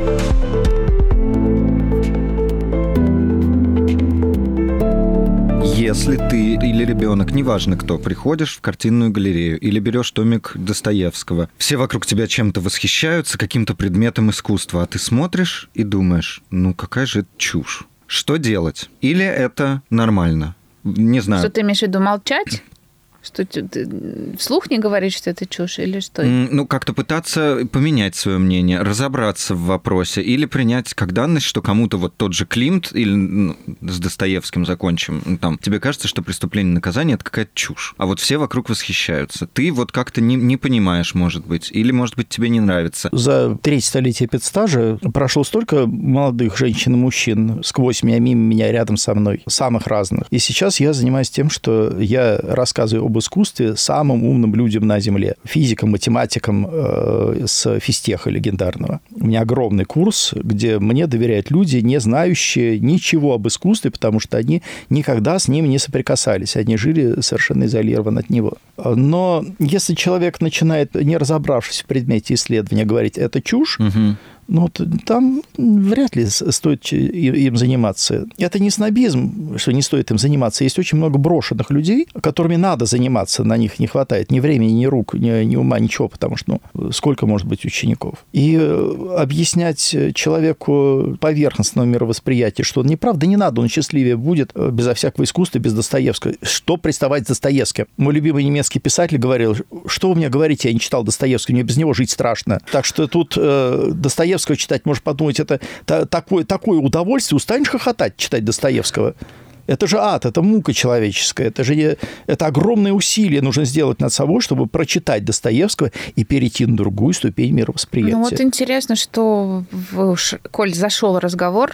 Если ты или ребенок, неважно кто, приходишь в картинную галерею или берешь томик Достоевского, все вокруг тебя чем-то восхищаются, каким-то предметом искусства, а ты смотришь и думаешь, ну какая же это чушь. Что делать? Или это нормально? Не знаю. Что ты имеешь в виду, молчать? Что ты вслух не говоришь, что это чушь, или что? Ну, как-то пытаться поменять свое мнение, разобраться в вопросе, или принять как данность, что кому-то вот тот же Климт, или ну, с Достоевским закончим, там, тебе кажется, что преступление и наказание – это какая-то чушь, а вот все вокруг восхищаются. Ты вот как-то не, не понимаешь, может быть, или, может быть, тебе не нравится. За треть столетия педстажа прошло столько молодых женщин и мужчин сквозь меня, мимо меня, рядом со мной, самых разных. И сейчас я занимаюсь тем, что я рассказываю об искусстве самым умным людям на Земле. Физикам, математикам э, с физтеха легендарного. У меня огромный курс, где мне доверяют люди, не знающие ничего об искусстве, потому что они никогда с ним не соприкасались. Они жили совершенно изолированно от него. Но если человек начинает, не разобравшись в предмете исследования, говорить «это чушь», угу. Ну, там вряд ли стоит им заниматься. Это не снобизм, что не стоит им заниматься. Есть очень много брошенных людей, которыми надо заниматься, на них не хватает ни времени, ни рук, ни, ни ума, ничего, потому что ну, сколько может быть учеников. И объяснять человеку поверхностного мировосприятия, что он неправ, да не надо, он счастливее будет безо всякого искусства, без Достоевского. Что приставать с Достоевским? Мой любимый немецкий писатель говорил, что вы мне говорите, я не читал Достоевского, мне без него жить страшно. Так что тут э, Достоевский читать, можешь подумать, это такое, такое удовольствие, устанешь хохотать, читать Достоевского. Это же ад, это мука человеческая, это же это огромное усилие нужно сделать над собой, чтобы прочитать Достоевского и перейти на другую ступень мировосприятия. Ну вот интересно, что, коль зашел разговор,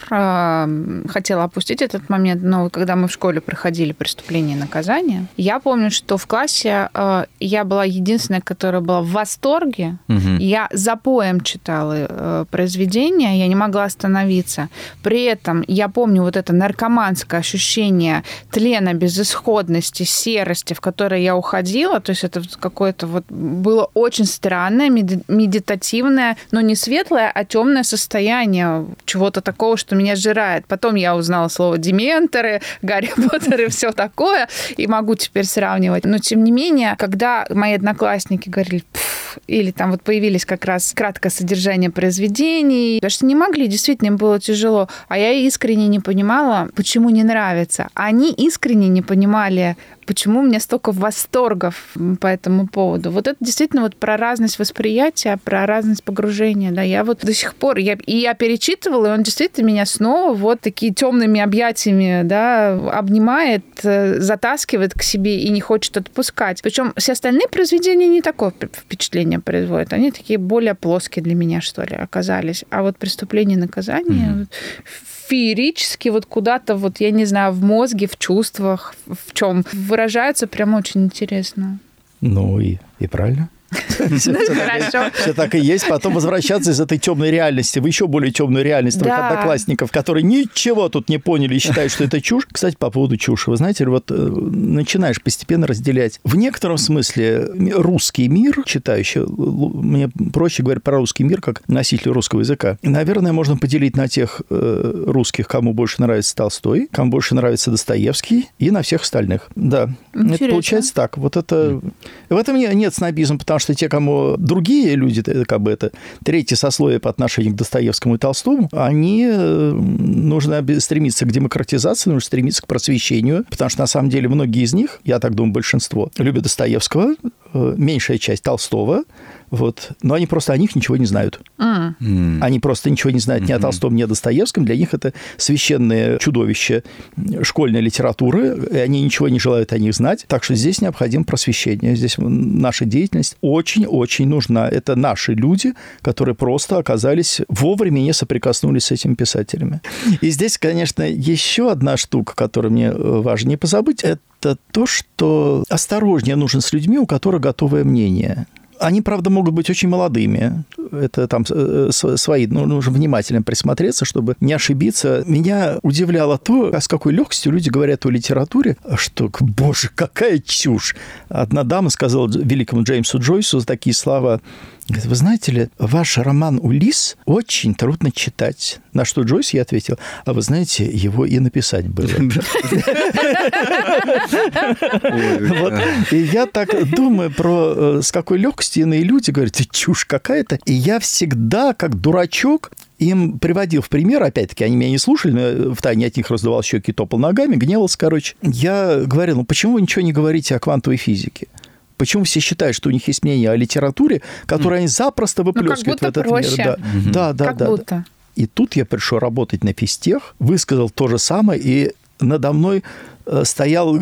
хотела опустить этот момент, но когда мы в школе проходили «Преступление и наказание», я помню, что в классе я была единственная, которая была в восторге. Угу. Я запоем читала произведение, я не могла остановиться. При этом я помню вот это наркоманское ощущение ощущение тлена, безысходности, серости, в которой я уходила, то есть это какое-то вот было очень странное, медитативное, но не светлое, а темное состояние чего-то такого, что меня сжирает. Потом я узнала слово дементоры, Гарри Поттер и все такое, и могу теперь сравнивать. Но, тем не менее, когда мои одноклассники говорили, или там вот появились как раз краткое содержание произведений, потому что не могли, действительно, им было тяжело. А я искренне не понимала, почему не нравится. Они искренне не понимали, почему у меня столько восторгов по этому поводу. Вот это действительно вот про разность восприятия, про разность погружения. Да, я вот до сих пор, я, и я перечитывала, и он действительно меня снова вот такими темными объятиями, да, обнимает, затаскивает к себе и не хочет отпускать. Причем все остальные произведения не такое впечатление производят. Они такие более плоские для меня, что ли, оказались. А вот «Преступление и наказание» mm-hmm. феерически вот куда-то, вот, я не знаю, в мозге, в чувствах, в чем выражаются прям очень интересно. Ну и, и правильно. Все, все, все так и есть. Потом возвращаться из этой темной реальности в еще более темную реальность твоих да. одноклассников, которые ничего тут не поняли и считают, что это чушь. Кстати, по поводу чуши. Вы знаете, вот начинаешь постепенно разделять. В некотором смысле русский мир, читающий, мне проще говорить про русский мир, как носитель русского языка. Наверное, можно поделить на тех русских, кому больше нравится Толстой, кому больше нравится Достоевский, и на всех остальных. Да. Интересно. Это получается так. Вот это... В этом нет снобизма, потому что те, кому другие люди, как бы это третье сословие по отношению к Достоевскому и Толстому, они нужно стремиться к демократизации, нужно стремиться к просвещению, потому что на самом деле многие из них, я так думаю, большинство, любят Достоевского, меньшая часть Толстого, вот. Но они просто о них ничего не знают. Mm. Они просто ничего не знают ни о Толстом, ни о Достоевском. Для них это священное чудовище школьной литературы, и они ничего не желают о них знать. Так что здесь необходимо просвещение. Здесь наша деятельность очень-очень нужна. Это наши люди, которые просто оказались вовремя не соприкоснулись с этими писателями. И здесь, конечно, еще одна штука, которую мне важно не позабыть, это то, что осторожнее нужно с людьми, у которых готовое мнение. Они, правда, могут быть очень молодыми. Это там свои, ну, нужно внимательно присмотреться, чтобы не ошибиться. Меня удивляло то, с какой легкостью люди говорят о литературе, что, боже, какая чушь. Одна дама сказала великому Джеймсу Джойсу такие слова. Говорит, вы знаете ли, ваш роман «Улисс» очень трудно читать. На что Джойс ей ответил, а вы знаете, его и написать было. И я так думаю про с какой легкостью иные люди говорят, чушь какая-то. И я всегда, как дурачок, им приводил в пример, опять-таки, они меня не слушали, но втайне от них раздувал щеки, топал ногами, гневался, короче. Я говорил, ну почему вы ничего не говорите о квантовой физике? Почему все считают, что у них есть мнение о литературе, которое mm. они запросто выплескивают ну, в этот проще. Мир? Да, mm-hmm. да, да. Как да, будто. Да. И тут я пришел работать на физтех, высказал то же самое, и надо мной стоял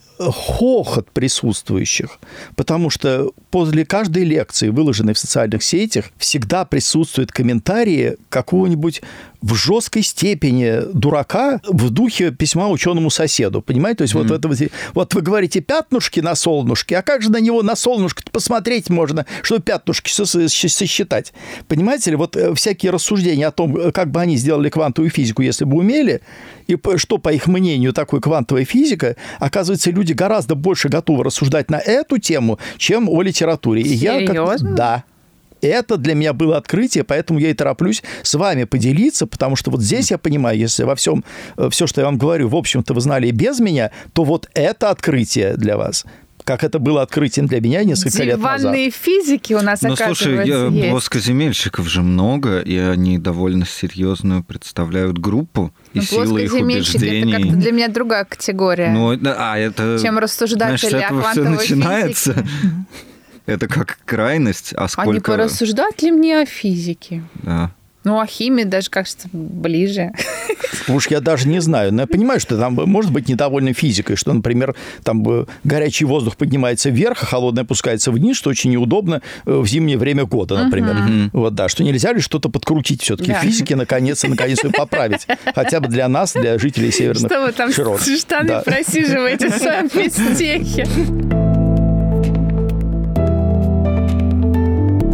хохот присутствующих, потому что после каждой лекции, выложенной в социальных сетях, всегда присутствуют комментарии какого-нибудь в жесткой степени дурака в духе письма ученому соседу, понимаете? То есть mm-hmm. вот, это, вот вы говорите пятнушки на солнышке, а как же на него на солнышко посмотреть можно, чтобы пятнушки сосчитать? Понимаете ли? Вот всякие рассуждения о том, как бы они сделали квантовую физику, если бы умели, и что, по их мнению, такое квантовая физика, оказывается, люди гораздо больше готовы рассуждать на эту тему, чем о литературе. И Серьезно? Я как... Да. Это для меня было открытие, поэтому я и тороплюсь с вами поделиться, потому что вот здесь я понимаю, если во всем, все, что я вам говорю, в общем-то, вы знали и без меня, то вот это открытие для вас. Как это было открытием для меня несколько лет назад. Диванные физики у нас, ну, оказывается, слушай, есть. Плоскоземельщиков же много, и они довольно серьезную представляют группу, и ну, силы их убеждений. Это как-то для меня другая категория, ну, а, это, чем рассуждатели знаешь, о квантовой все начинается. физике. Это как крайность, а сколько... А не порассуждать ли мне о физике? Да. Ну, о химии даже, кажется, ближе. Уж я даже не знаю. Но я понимаю, что там может быть недовольна физикой, что, например, там горячий воздух поднимается вверх, а холодный опускается вниз, что очень неудобно в зимнее время года, например. Uh-huh. Вот, да, что нельзя ли что-то подкрутить все-таки да. в физике, наконец, и наконец ее поправить. Хотя бы для нас, для жителей северных широт. Что вы там штаны да. просиживаете в своем физтехе?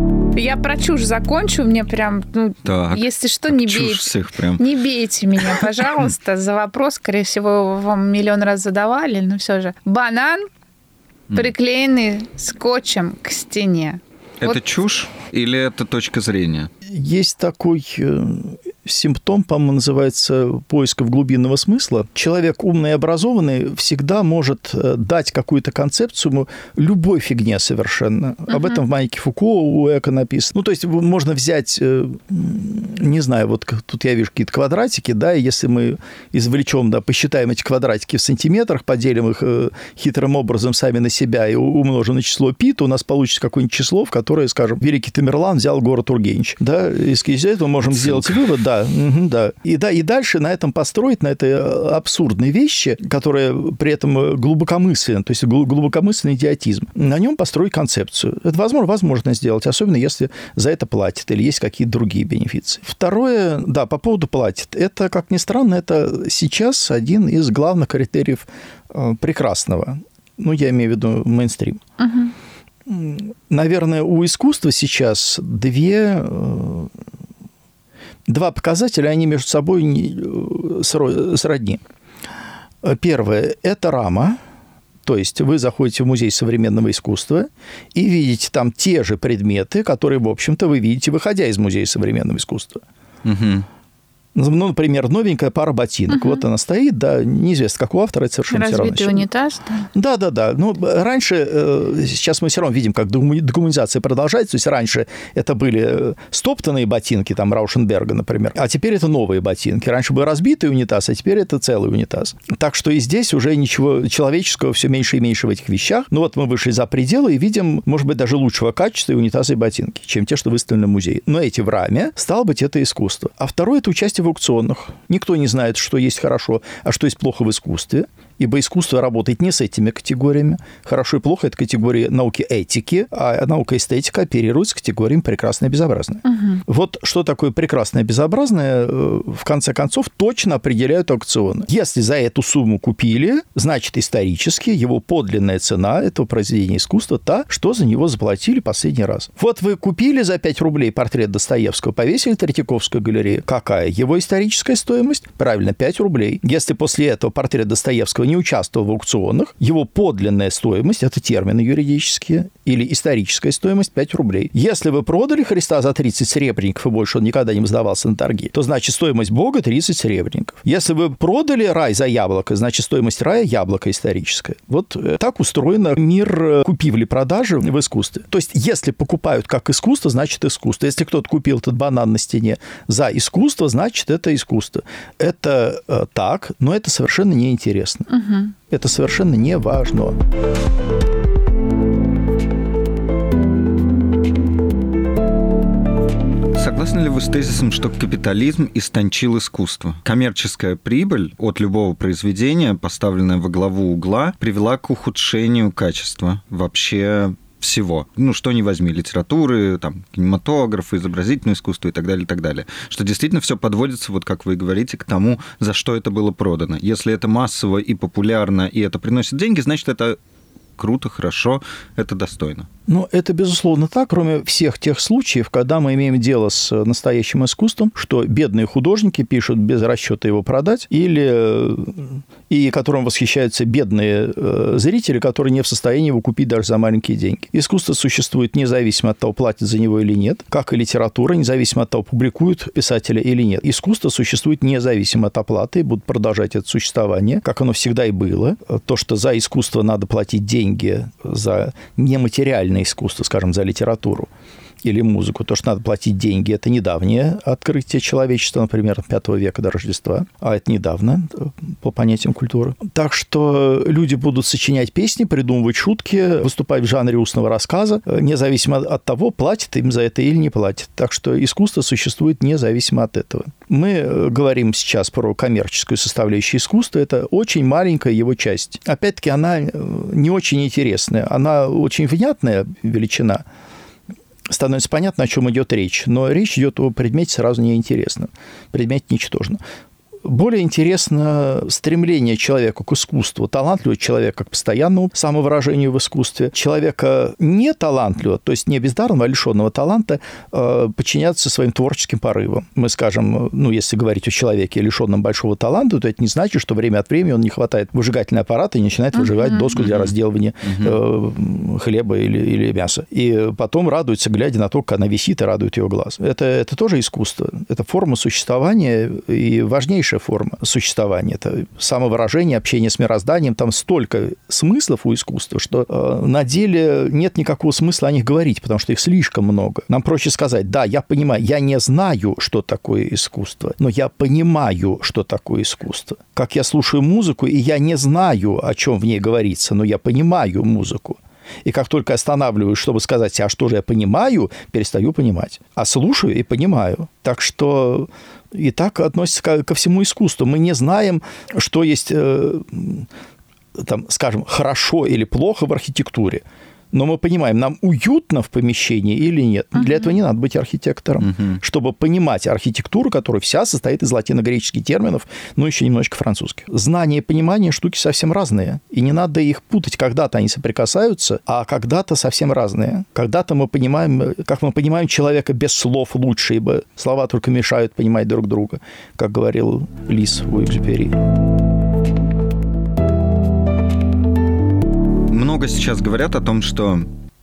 Я про чушь закончу, мне прям, ну, так, если что, не бейте. Всех прям. Не бейте меня, пожалуйста, за вопрос. Скорее всего, вам миллион раз задавали, но все же. Банан, приклеенный скотчем к стене. Это вот. Чушь или это точка зрения? Есть такой симптом, по-моему, называется поисков глубинного смысла. Человек умный и образованный всегда может дать какую-то концепцию любой фигне совершенно. Uh-huh. Об этом в «Манике Фуко» у Эко написано. Ну, то есть можно взять, не знаю, вот тут я вижу какие-то квадратики, да, и если мы извлечем, да, посчитаем эти квадратики в сантиметрах, поделим их хитрым образом сами на себя и умножим на число π, то у нас получится какое-нибудь число, в которое, скажем, великий Тамерлан взял город Ургенч. Да, из этого мы можем сделать вывод, да, угу, да. И, да, и дальше на этом построить, на этой абсурдной вещи, которая при этом глубокомысленна, то есть глубокомысленный идиотизм, на нем построить концепцию. Это возможно, возможно сделать, особенно если за это платят или есть какие-то другие бенефиции. Второе, да, по поводу платят. Это, как ни странно, это сейчас один из главных критериев прекрасного. Ну, я имею в виду мейнстрим. Угу. Наверное, у искусства сейчас две... Два показателя, они между собой сродни. Первое – это рама, то есть вы заходите в музей современного искусства и видите там те же предметы, которые, в общем-то, вы видите, выходя из музея современного искусства. Угу. Ну, например, новенькая пара ботинок. Uh-huh. Вот она стоит, да, неизвестно, как у автора, это совершенно все равно. Разбитый унитаз, да? Да, да, да. Ну, раньше, сейчас мы все равно видим, как декоммунизация продолжается. То есть раньше это были стоптанные ботинки, там, Раушенберга, например, а теперь это новые ботинки. Раньше был разбитый унитаз, а теперь это целый унитаз. Так что и здесь уже ничего человеческого все меньше и меньше в этих вещах. Ну, вот мы вышли за пределы и видим, может быть, даже лучшего качества и унитазы, и ботинки, чем те, что выставлены в музее. Но эти в раме, стало быть, это искусство. А второе – это участие в аукционах. Никто не знает, что есть хорошо, а что есть плохо в искусстве, ибо искусство работает не с этими категориями. Хорошо и плохо – это категории науки этики, а наука эстетика оперирует с категориями прекрасное и безобразное. Угу. Вот что такое прекрасное и безобразное, в конце концов, точно определяют аукционы. Если за эту сумму купили, значит, исторически его подлинная цена этого произведения искусства та, что за него заплатили последний раз. Вот вы купили за пять рублей портрет Достоевского, повесили в Третьяковскую галерею. Какая его историческая стоимость? Правильно, пять рублей. Если после этого портрет Достоевского не участвовал в аукционах, его подлинная стоимость, это термины юридические, или историческая стоимость пять рублей. Если вы продали Христа за тридцать серебряников, и больше он никогда не сдавался на торги, то значит стоимость Бога тридцать серебряников. Если вы продали рай за яблоко, значит стоимость рая яблоко историческое. Вот так устроен мир купивли-продажи в искусстве. То есть если покупают как искусство, значит искусство. Если кто-то купил этот банан на стене за искусство, значит это искусство. Это э, так, но это совершенно неинтересно. Угу. Это совершенно не важно. Согласны ли вы с тезисом, что капитализм истончил искусство? Коммерческая прибыль от любого произведения, поставленная во главу угла, привела к ухудшению качества вообще всего. Ну, что ни возьми, литературы, там, кинематограф, изобразительное искусство и так далее, и так далее. Что действительно все подводится, вот как вы говорите, к тому, за что это было продано. Если это массово и популярно, и это приносит деньги, значит, это круто, хорошо, это достойно. Ну, это, безусловно, так, кроме всех тех случаев, когда мы имеем дело с настоящим искусством, что бедные художники пишут без расчета его продать, или и которым восхищаются бедные зрители, которые не в состоянии его купить даже за маленькие деньги. Искусство существует независимо от того, платят за него или нет, как и литература, независимо от того, публикуют писателя или нет. Искусство существует независимо от оплаты и будут продолжать это существование, как оно всегда и было. То, что за искусство надо платить деньги, за нематериальное искусство, скажем, за литературу или музыку, то, что надо платить деньги, это недавнее открытие человечества, например, пятого века до Рождества, а это недавно, по понятиям культуры. Так что люди будут сочинять песни, придумывать шутки, выступать в жанре устного рассказа, независимо от того, платят им за это или не платят. Так что искусство существует независимо от этого. Мы говорим сейчас про коммерческую составляющую искусства, это очень маленькая его часть. Опять-таки, она не очень интересная, она очень внятная величина, становится понятно, о чем идет речь. Но речь идет о предмете сразу неинтересном. Предмет ничтожно. более интересно стремление человека к искусству, талантливого человека к постоянному самовыражению в искусстве, человека не талантливого, то есть не бездарного, а лишенного таланта, подчиняться своим творческим порывам. Мы скажем, ну, если говорить о человеке, лишенном большого таланта, то это не значит, что время от времени он не хватает выжигательный аппарат и начинает выжигать доску для разделывания uh-huh. хлеба или, или мяса. И потом радуется, глядя на то, как она висит, и радует его глаз. Это, это тоже искусство. Это форма существования и важнейшая форма существования. Это самовыражение, общение с мирозданием. Там столько смыслов у искусства, что э, на деле нет никакого смысла о них говорить, потому что их слишком много. Нам проще сказать, да, я понимаю, я не знаю, что такое искусство, но я понимаю, что такое искусство. Как я слушаю музыку, и я не знаю, о чем в ней говорится, но я понимаю музыку. И как только останавливаюсь, чтобы сказать, а что же я понимаю, перестаю понимать. А слушаю и понимаю. Так что и так относится ко, ко всему искусству. Мы не знаем, что есть, э, там, скажем, хорошо или плохо в архитектуре. Но мы понимаем, нам уютно в помещении или нет. Uh-huh. Для этого не надо быть архитектором. Uh-huh. Чтобы понимать архитектуру, которая вся состоит из латино-греческих терминов, ну, еще немножечко французских. Знание и понимание штуки совсем разные. И не надо их путать. Когда-то они соприкасаются, а когда-то совсем разные. Когда-то мы понимаем, как мы понимаем человека без слов лучше, ибо слова только мешают понимать друг друга, как говорил Лис у Экзюпери. Много сейчас говорят о том, что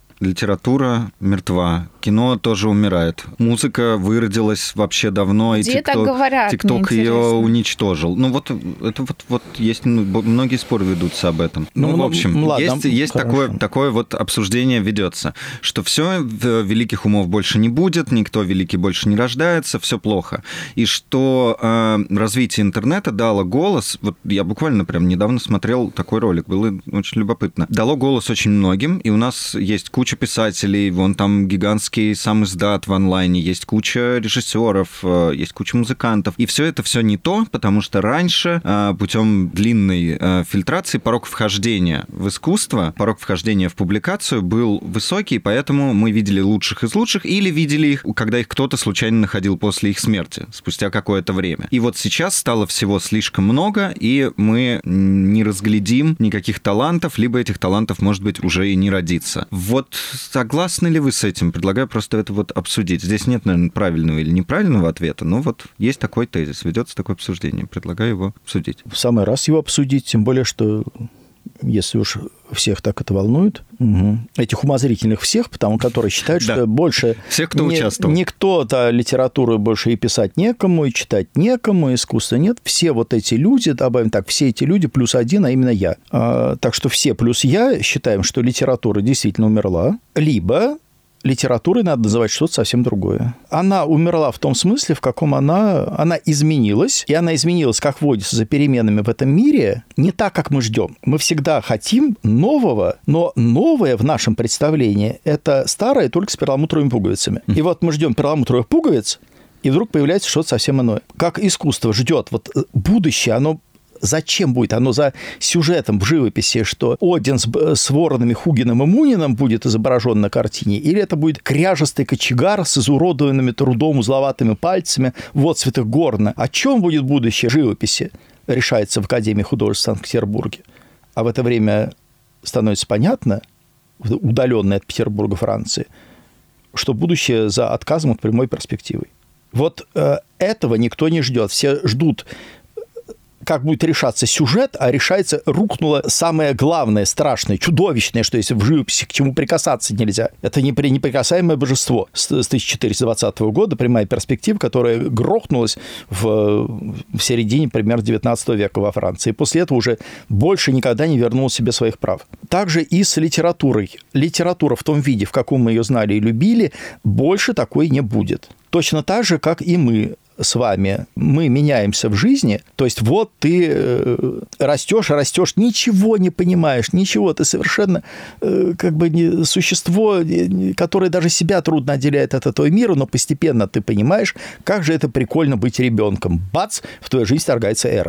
литература мертва, кино тоже умирает. Музыка выродилась вообще давно, и Где так говорят, ТикТок ее уничтожил. Ну вот это вот, вот есть, ну, многие споры ведутся об этом. Ну, ну в общем, ну, ладно, есть, есть такое, такое вот обсуждение ведется, что все, великих умов больше не будет, никто великий больше не рождается, все плохо. И что э, развитие интернета дало голос, вот я буквально прям недавно смотрел такой ролик, было очень любопытно, дало голос очень многим, и у нас есть куча писателей, вон там гигантский сам издат в онлайне, есть куча режиссеров, есть куча музыкантов. И все это все не то, потому что раньше путем длинной фильтрации порог вхождения в искусство, порог вхождения в публикацию был высокий, поэтому мы видели лучших из лучших или видели их, когда их кто-то случайно находил после их смерти, спустя какое-то время. И вот сейчас стало всего слишком много, и мы не разглядим никаких талантов, либо этих талантов, может быть, уже и не родится. Вот согласны ли вы с этим? Предлагаю просто это вот обсудить. Здесь нет, наверное, правильного или неправильного ответа, но вот есть такой тезис, ведется такое обсуждение. Предлагаю его обсудить. В самый раз его обсудить, тем более, что если уж всех так это волнует, угу. этих умозрительных всех, потому которые считают, что да. больше... Всех, кто не, участвовал. Никто-то литературу больше и писать некому, и читать некому, искусства нет. Все вот эти люди, добавим так, все эти люди плюс один, а именно я. А, так что все плюс я считаем, что литература действительно умерла, либо... литературой надо называть что-то совсем другое. Она умерла в том смысле, в каком она, она изменилась, и она изменилась, как водится, за переменами в этом мире, не так, как мы ждем. Мы всегда хотим нового, но новое в нашем представлении – это старое только с перламутровыми пуговицами. И вот мы ждем перламутровых пуговиц, и вдруг появляется что-то совсем иное. Как искусство ждет вот будущее, оно зачем будет? Оно за сюжетом в живописи, что Один с, с воронами Хугином и Мунином будет изображен на картине, или это будет кряжестый кочегар с изуродованными трудом узловатыми пальцами в отцветах горна. О чем будет будущее живописи? Решается в Академии художеств в Санкт-Петербурге. А в это время становится понятно, в удаленной от Петербурга Франции, что будущее за отказом от прямой перспективы. Вот э, этого никто не ждет. Все ждут, как будет решаться сюжет, а решается, рухнуло самое главное, страшное, чудовищное, что есть в живописи, к чему прикасаться нельзя. Это неприкасаемое божество с тысяча четыреста двадцатого года, прямая перспектива, которая грохнулась в, в середине, примерно, девятнадцатого века во Франции. И после этого уже больше никогда не вернул себе своих прав. Также и с литературой. Литература в том виде, в каком мы ее знали и любили, больше такой не будет. Точно так же, как и мы с вами, мы меняемся в жизни, то есть вот ты растешь, растешь, ничего не понимаешь, ничего, ты совершенно как бы не, существо, которое даже себя трудно отделяет от этого мира, но постепенно ты понимаешь, как же это прикольно быть ребенком. Бац, в твою жизнь вторгается Эрос.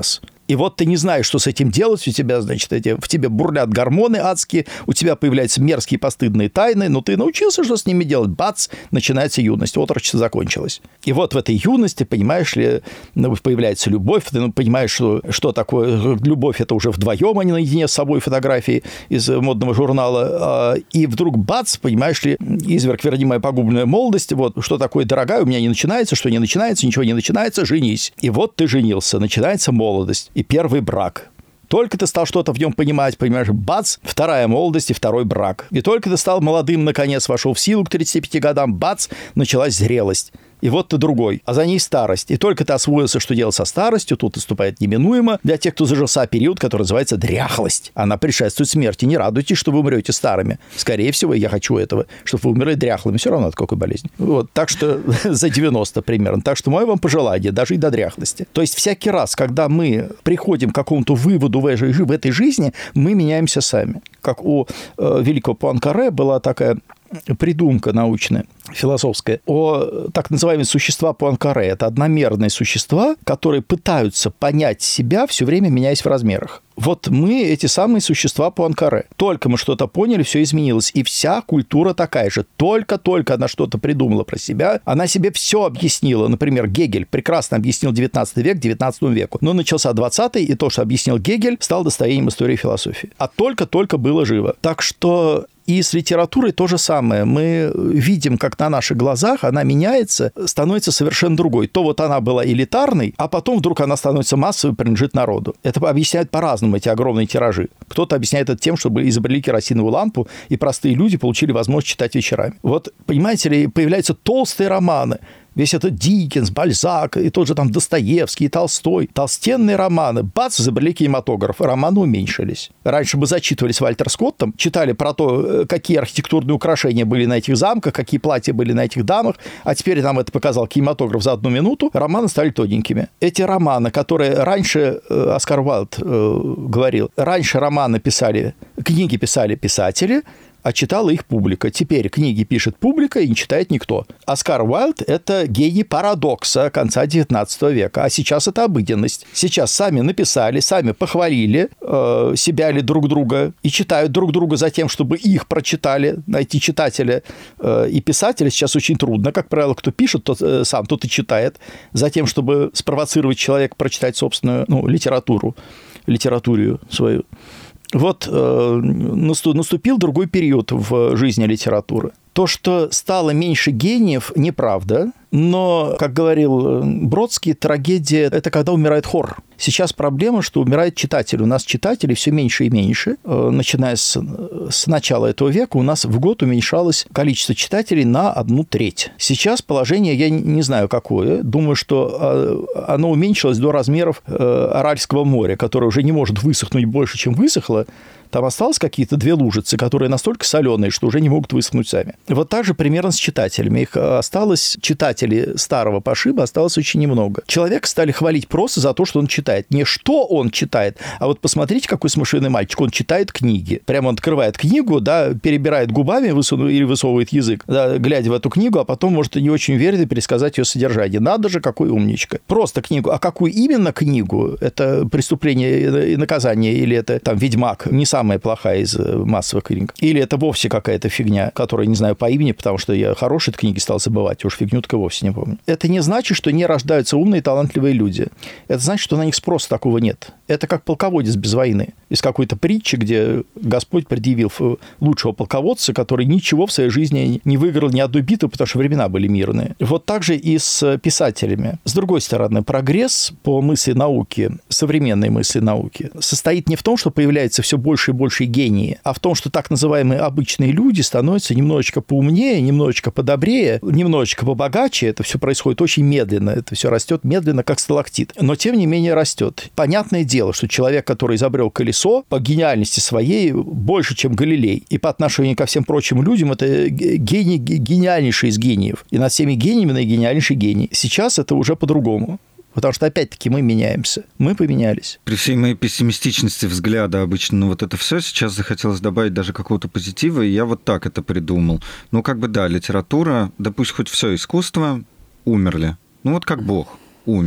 И вот ты не знаешь, что с этим делать, у тебя, значит, эти, в тебе бурлят гормоны адские, у тебя появляются мерзкие постыдные тайны, но ты научился, что с ними делать. Бац, начинается юность, отрочество закончилось. И вот в этой юности, понимаешь ли, появляется любовь, ты понимаешь, что, что такое любовь, это уже вдвоем, а не наедине с собой фотографии из модного журнала. И вдруг бац, понимаешь ли, изверг, верни моя погубленная молодость, вот, что такое, дорогая, у меня не начинается, что не начинается, ничего не начинается, женись. И вот ты женился, начинается молодость и первый брак. Только ты стал что-то в нем понимать, понимаешь, бац, вторая молодость и второй брак. И только ты стал молодым, наконец, вошел в силу к тридцати пяти годам, бац, началась зрелость. И вот ты другой, а за ней старость. И только ты освоился, что делать со старостью, тут наступает неминуемо для тех, кто зажился, период, который называется дряхлость. Она предшествует смерти. Не радуйтесь, что вы умрете старыми. Скорее всего, я хочу этого, чтобы вы умерли дряхлыми. Все равно от какой болезни. Вот, так что за девяносто примерно. Так что мое вам пожелание, даже и до дряхлости. То есть всякий раз, когда мы приходим к какому-то выводу в этой жизни, мы меняемся сами. Как у э, великого Пуанкаре была такая придумка научная, философская, о так называемые существа Пуанкаре. Это одномерные существа, которые пытаются понять себя, все время меняясь в размерах. Вот мы эти самые существа Пуанкаре. Только мы что-то поняли, все изменилось. И вся культура такая же. Только-только она что-то придумала про себя, она себе все объяснила. Например, Гегель прекрасно объяснил девятнадцатый век девятнадцатому веку. Но начался двадцатый, и то, что объяснил Гегель, стало достоянием истории философии. А только-только было живо. Так что и с литературой то же самое. Мы видим, как на наших глазах она меняется, становится совершенно другой. То вот она была элитарной, а потом вдруг она становится массовой, принадлежит народу. Это объясняют по-разному, эти огромные тиражи. Кто-то объясняет это тем, чтобы изобрели керосиновую лампу, и простые люди получили возможность читать вечерами. Вот, понимаете ли, появляются толстые романы. Весь этот Диккенс, Бальзак, и тот же там Достоевский, и Толстой. Толстенные романы. Бац, изобрели кинематограф. Романы уменьшились. Раньше мы зачитывались Вальтер Скоттом, читали про то, какие архитектурные украшения были на этих замках, какие платья были на этих дамах, а теперь нам это показал кинематограф за одну минуту. Романы стали тоненькими. Эти романы, которые раньше, Оскар Уайльд э, говорил, раньше романы писали, книги писали писатели, а читала их публика. Теперь книги пишет публика и не читает никто. Оскар Уайльд – это гений парадокса конца девятнадцатого века, а сейчас это обыденность. Сейчас сами написали, сами похвалили э, себя или друг друга и читают друг друга за тем, чтобы их прочитали. Найти читателя э, и писателя сейчас очень трудно. Как правило, кто пишет, тот э, сам, тот и читает. За тем, чтобы спровоцировать человека прочитать собственную ну, литературу, литературию свою. Вот э, наступил другой период в жизни литературы. То, что стало меньше гениев, неправда. Но, как говорил Бродский, трагедия – это когда умирает хор. Сейчас проблема, что умирает читатель. У нас читателей все меньше и меньше. Начиная с, с начала этого века у нас в год уменьшалось количество читателей на одну треть. Сейчас положение, я не знаю какое, думаю, что оно уменьшилось до размеров Аральского моря, которое уже не может высохнуть больше, чем высохло. Там осталось какие-то две лужицы, которые настолько соленые, что уже не могут высохнуть сами. Вот так же примерно с читателями. Их осталось, читателей старого пошиба осталось очень немного. Человека стали хвалить просто за то, что он читает. Не что он читает, а вот посмотрите, какой смышленый мальчик. Он читает книги. Прямо он открывает книгу, да, перебирает губами высуну, или высовывает язык, да, глядя в эту книгу, а потом может не очень уверенно пересказать ее содержание. Надо же, какой умничка. Просто книгу. А какую именно книгу? Это «Преступление и наказание» или это там «Ведьмак»? Не сам самая плохая из массовых книг. Или это вовсе какая-то фигня, которую не знаю по имени, потому что я хорошие книги стал забывать, уж фигню-то вовсе не помню. Это не значит, что не рождаются умные и талантливые люди. Это значит, что на них спроса такого нет. Это как полководец без войны. Из какой-то притчи, где Господь предъявил лучшего полководца, который ничего в своей жизни не выиграл ни одной битвы, потому что времена были мирные. Вот так же и с писателями. С другой стороны, прогресс по мысли науки, современной мысли науки, состоит не в том, что появляется все больше и больше гении, а в том, что так называемые обычные люди становятся немножечко поумнее, немножечко подобрее, немножечко побогаче. Это все происходит очень медленно, это все растет медленно, как сталактит. Но, тем не менее, растет. Понятное дело, что человек, который изобрел колесо, по гениальности своей больше, чем Галилей. И по отношению ко всем прочим людям это гений, гениальнейший из гениев. И над всеми гениями наигениальнейший гений. Сейчас это уже по-другому. Потому что, опять-таки, мы меняемся. Мы поменялись. При всей моей пессимистичности взгляда обычно на вот это все, сейчас захотелось добавить даже какого-то позитива, и я вот так это придумал. Ну, как бы, да, литература, да пусть хоть все искусство умерли. Ну, вот как Бог умер.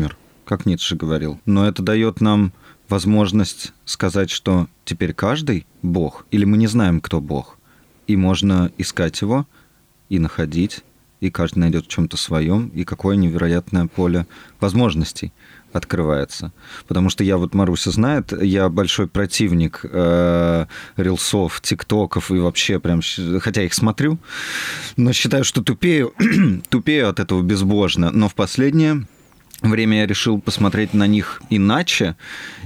как Ницше говорил. Но это дает нам возможность сказать, что теперь каждый Бог, или мы не знаем, кто Бог, и можно искать его и находить, и каждый найдет в чем-то своем, и какое невероятное поле возможностей открывается. Потому что я, вот Маруся знает, я большой противник э, рилсов, тиктоков и вообще прям, хотя их смотрю, но считаю, что тупею, тупею от этого безбожно. Но в последнее время я решил посмотреть на них иначе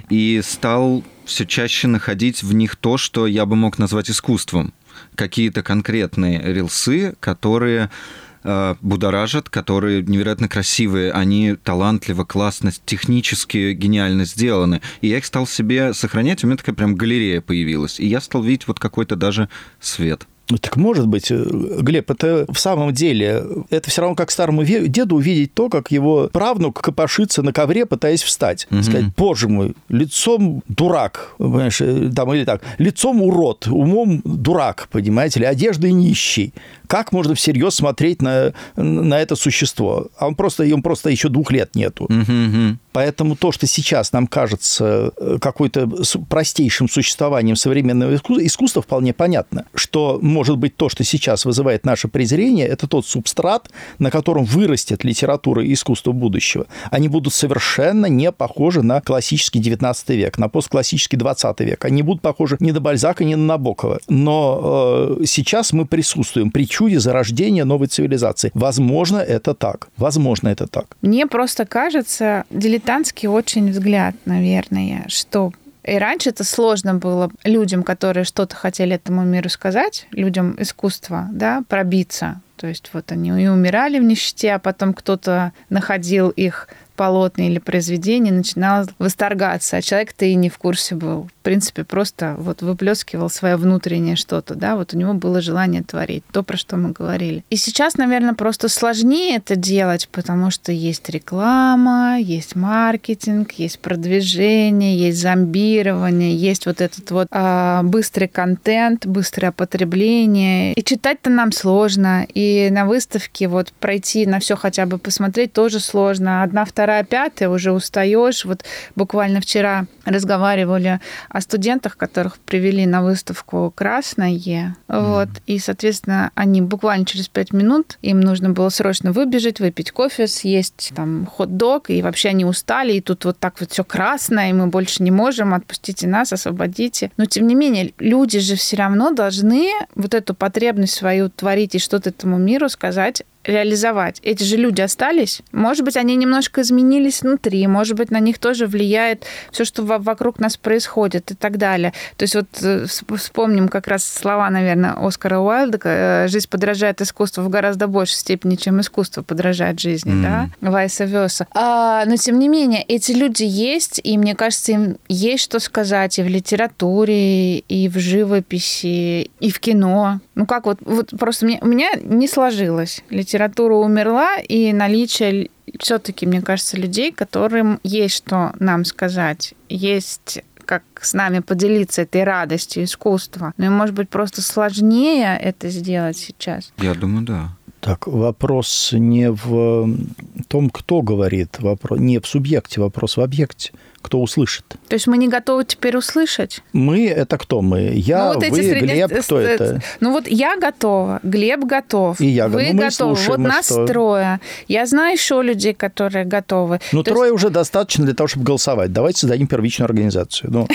и стал все чаще находить в них то, что я бы мог назвать искусством. Какие-то конкретные рилсы, которые будоражат, которые невероятно красивые, они талантливо, классно, технически гениально сделаны. И я их стал себе сохранять, у меня такая прям галерея появилась. И я стал видеть вот какой-то даже свет. Так может быть, Глеб, это в самом деле, это все равно как старому деду увидеть то, как его правнук копошится на ковре, пытаясь встать. Угу. Сказать, боже мой, лицом дурак, понимаешь, там, или так, лицом урод, умом дурак, понимаете, или одеждой нищий. Как можно всерьез смотреть на, на это существо? А он просто, ему просто еще двух лет нету. Угу. Поэтому то, что сейчас нам кажется какой-то простейшим существованием современного искусства, вполне понятно. Что, может быть, то, что сейчас вызывает наше презрение, это тот субстрат, на котором вырастет литература и искусство будущего. Они будут совершенно не похожи на классический девятнадцатый век, на постклассический двадцатый век. Они будут похожи ни на Бальзака, ни на Набокова. Но э, сейчас мы присутствуем при чуде зарождения новой цивилизации. Возможно, это так. Возможно, это так. Мне просто кажется, дилетантский очень взгляд, наверное, что и раньше это сложно было людям, которые что-то хотели этому миру сказать, людям искусства, да, пробиться. То есть вот они и умирали в нищете, а потом кто-то находил их полотна или произведения, начинал восторгаться, а человек-то и не в курсе был. В принципе, просто вот выплескивал свое внутреннее что-то, да, вот у него было желание творить, то, про что мы говорили. И сейчас, наверное, просто сложнее это делать, потому что есть реклама, есть маркетинг, есть продвижение, есть зомбирование, есть вот этот вот а, быстрый контент, быстрое потребление. И читать-то нам сложно, и на выставке вот пройти, на все хотя бы посмотреть тоже сложно. Одна, вторая, пятая, уже устаешь. Вот буквально вчера разговаривали о студентах, которых привели на выставку «Красное». Mm. Вот. И, соответственно, они буквально через пять минут, им нужно было срочно выбежать, выпить кофе, съесть там хот-дог, и вообще они устали, и тут вот так вот все красное, и мы больше не можем, отпустите нас, освободите. Но, тем не менее, люди же все равно должны вот эту потребность свою творить и что-то этому миру сказать, реализовать. Эти же люди остались. Может быть, они немножко изменились внутри, может быть, на них тоже влияет все, что вокруг нас происходит и так далее. То есть вот вспомним как раз слова, наверное, Оскара Уайльда: «Жизнь подражает искусству в гораздо большей степени, чем искусство подражает жизни», mm. да, vice versa. А, но, тем не менее, эти люди есть, и мне кажется, им есть что сказать и в литературе, и в живописи, и в кино. Ну, как вот, вот просто мне, у меня не сложилось. Литература умерла, и наличие все-таки, мне кажется, людей, которым есть что нам сказать, есть как с нами поделиться этой радостью искусства. Но, может быть, просто сложнее это сделать сейчас. Я думаю, да. Так, вопрос не в том, кто говорит, вопрос, не в субъекте, вопрос в объекте. Кто услышит. То есть мы не готовы теперь услышать? Мы – это кто мы? Я, ну, вот вы, среди... Глеб, кто это? Ну вот я готова, Глеб готов, и я, вы ну, готовы. Вот нас что? трое. Я знаю еще людей, которые готовы. Ну, То трое есть... уже достаточно для того, чтобы голосовать. Давайте создадим первичную организацию.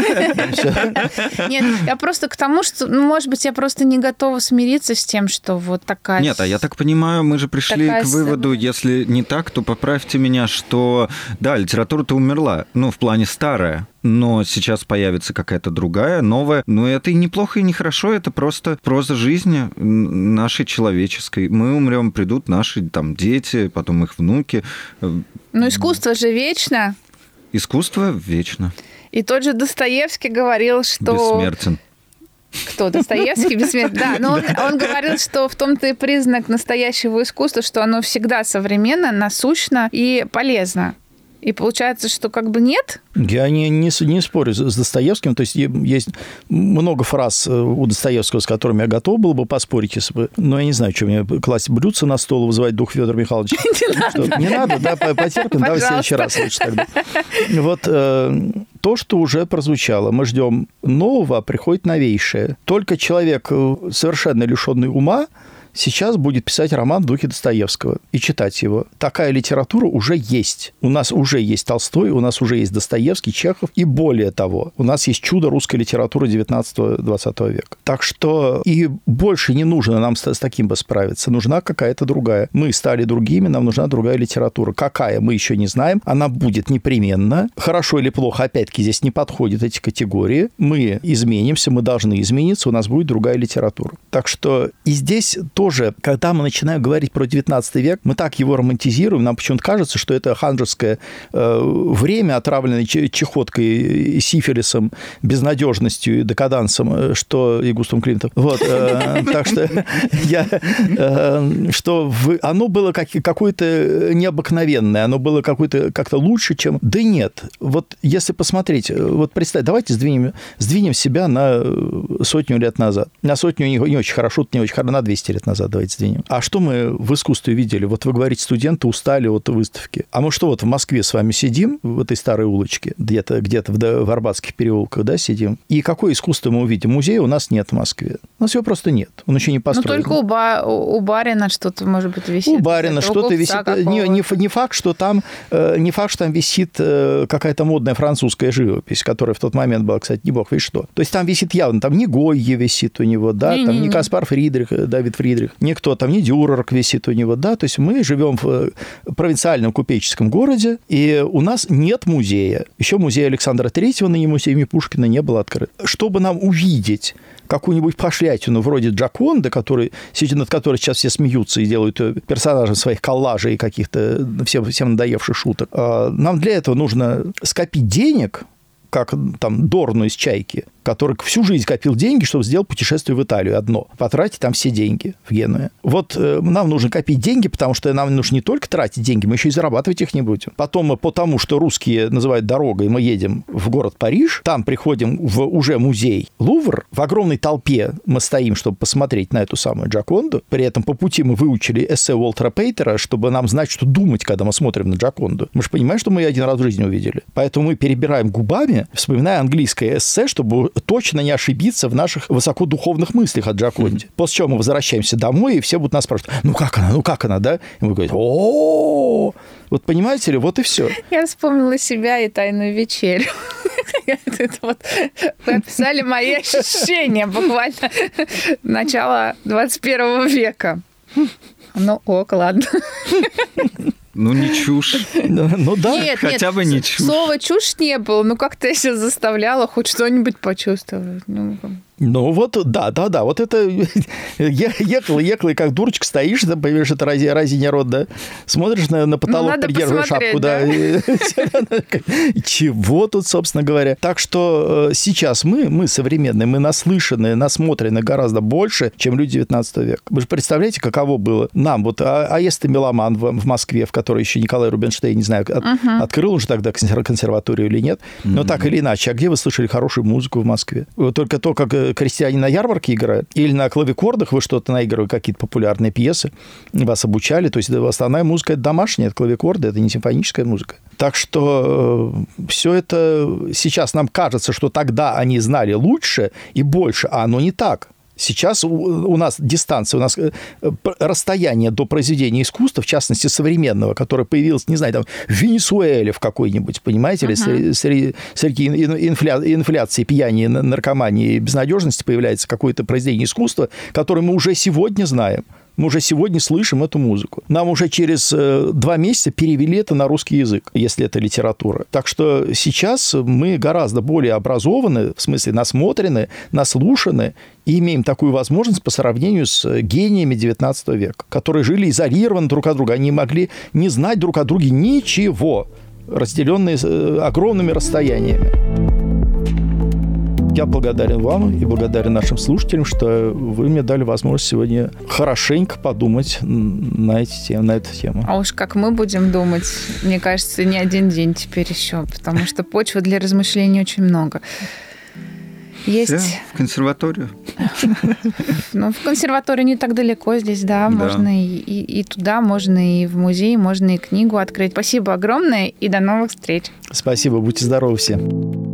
Нет, я просто к тому, что, ну, может быть, я просто не готова смириться с тем, что вот такая... Нет, а я так понимаю, мы же пришли к выводу, если не так, то поправьте меня, что, да, литература-то умерла, ну, в плане старая, но сейчас появится какая-то другая, новая. Но это и неплохо, и не хорошо, это просто проза жизни нашей человеческой. Мы умрем, придут наши там дети, потом их внуки. Но искусство же вечно. Искусство вечно. И тот же Достоевский говорил, что... Бессмертен. Кто? Достоевский бессмертный? Да, но он, он говорил, что в том-то и признак настоящего искусства, что оно всегда современно, насущно и полезно. И получается, что как бы нет? Я не, не, не спорю с Достоевским. То есть есть много фраз у Достоевского, с которыми я готов был бы поспорить, если бы... Но я не знаю, что мне класть блюдце на стол и вызывать дух Федора Михайловича. Не надо, да, потерпим, давай в следующий раз лучше тогда. Вот то, что уже прозвучало. Мы ждем нового, а приходит новейшее. Только человек, совершенно лишенный ума, сейчас будет писать роман в духе Достоевского и читать его. Такая литература уже есть. У нас уже есть Толстой, у нас уже есть Достоевский, Чехов. И более того, у нас есть чудо русской литературы девятнадцатого-двадцатого века. Так что и больше не нужно нам с, с таким бы справиться. Нужна какая-то другая. Мы стали другими, нам нужна другая литература. Какая, мы еще не знаем. Она будет непременно. Хорошо или плохо, опять-таки, здесь не подходят эти категории. Мы изменимся, мы должны измениться, у нас будет другая литература. Так что и здесь то, тоже, когда мы начинаем говорить про девятнадцатый век, мы так его романтизируем, нам почему-то кажется, что это ханжеское э, время, отравленное чехоткой, сифилисом, безнадежностью и декадансом, что и Густавом Климтом. Вот, э, так что я, э, что в, оно было как, какое-то необыкновенное, оно было какое-то как-то лучше, чем... Да нет, вот если посмотреть, вот представь, давайте сдвинем, сдвинем себя на сотню лет назад. На сотню не, не очень хорошо, не очень хорошо, на двести лет назад. Давайте сдвинем. А что мы в искусстве видели? Вот вы говорите, студенты устали от выставки. А мы что, вот в Москве с вами сидим, в этой старой улочке, где-то где в, в Арбатских переулках, да, сидим, и какое искусство мы увидим? Музея у нас нет в Москве. У нас его просто нет. Он еще не построен. Ну, только у, ба- у Барина что-то, может быть, висит. У Барина что-то висит. Не, не, не, факт, что там, не факт, что там висит какая-то модная французская живопись, которая в тот момент была, кстати, не бог весть что. То есть там висит явно, там не Гойе висит у него, да, не, там не, не Каспар Фридрих, Давид Фридрих, никто там, не Дюрер висит у него, да, то есть мы живем в провинциальном купеческом городе, и у нас нет музея. Еще музей Александра Третьего, ныне музей имени Пушкина, не был открыт. Чтобы нам увидеть какую-нибудь пошлятину вроде Джоконды, который, над которой сейчас все смеются и делают персонажем своих коллажей и каких-то всем, всем надоевших шуток, нам для этого нужно скопить денег, как там Дорну из «Чайки», который всю жизнь копил деньги, чтобы сделать путешествие в Италию одно. Потратить там все деньги в Генуе. Вот э, нам нужно копить деньги, потому что нам нужно не только тратить деньги, мы еще и зарабатывать их не будем. Потом мы, потому что русские называют дорогой, мы едем в город Париж, там приходим в уже музей Лувр, в огромной толпе мы стоим, чтобы посмотреть на эту самую Джоконду. При этом по пути мы выучили эссе Уолтера Пейтера, чтобы нам знать, что думать, когда мы смотрим на Джоконду. Мы же понимаем, что мы ее один раз в жизни увидели. Поэтому мы перебираем губами, вспоминая английское эссе, чтобы точно не ошибиться в наших высокодуховных мыслях о Джоконде. После чего мы возвращаемся домой, и все будут нас спрашивать, ну как она, ну как она, да? И мы говорим, о, вот понимаете ли, вот и все. Я вспомнила себя и «Тайную вечерю». Вот, вы описали мои ощущения буквально начала двадцать первого века. Ну ок, ладно. Ну, не чушь. Ну, да. Нет, хотя нет, бы не чушь. Слова «чушь» не было, но как-то я себя заставляла хоть что-нибудь почувствовать. Ну, Ну, вот, да, да, да, вот это ехала, ехала, и как дурочка стоишь, там понимаешь, это рази, разиня рот, да, смотришь на, на потолок, ну, придерживая шапку, да, да. Чего тут, собственно говоря. Так что сейчас мы, мы современные, мы наслышаны, насмотрены гораздо больше, чем люди девятнадцатого века. Вы же представляете, каково было нам, вот, а, а если ты меломан в, в Москве, в которой еще Николай Рубинштейн, не знаю, от, uh-huh. открыл он же тогда консерваторию или нет, uh-huh. но так или иначе, а где вы слышали хорошую музыку в Москве? Только то, как крестьяне на ярмарке играют, или на клавикордах вы что-то наигрывали, какие-то популярные пьесы, вас обучали, то есть основная музыка – это домашняя, это клавикорды, это не симфоническая музыка. Так что все это сейчас нам кажется, что тогда они знали лучше и больше, а оно не так. Сейчас у нас дистанция, у нас расстояние до произведения искусства, в частности, современного, которое появилось, не знаю, там, в Венесуэле в какой-нибудь, понимаете, uh-huh. или среди, среди инфля, инфляции, пьяни, наркомании и безнадежности появляется какое-то произведение искусства, которое мы уже сегодня знаем. Мы уже сегодня слышим эту музыку. Нам уже через два месяца перевели это на русский язык, если это литература. Так что сейчас мы гораздо более образованы, в смысле насмотрены, наслушаны, и имеем такую возможность по сравнению с гениями девятнадцатого века, которые жили изолированно друг от друга. Они могли не знать друг о друге ничего, разделенные огромными расстояниями. Я благодарен вам и благодарен нашим слушателям, что вы мне дали возможность сегодня хорошенько подумать на, эти темы, на эту тему. А уж как мы будем думать, мне кажется, не один день теперь еще, потому что почвы для размышлений очень много. Есть... Все, в консерваторию. Ну, в консерваторию не так далеко здесь, да, да. Можно и, и, и туда, можно и в музей, можно и книгу открыть. Спасибо огромное и до новых встреч. Спасибо, будьте здоровы все.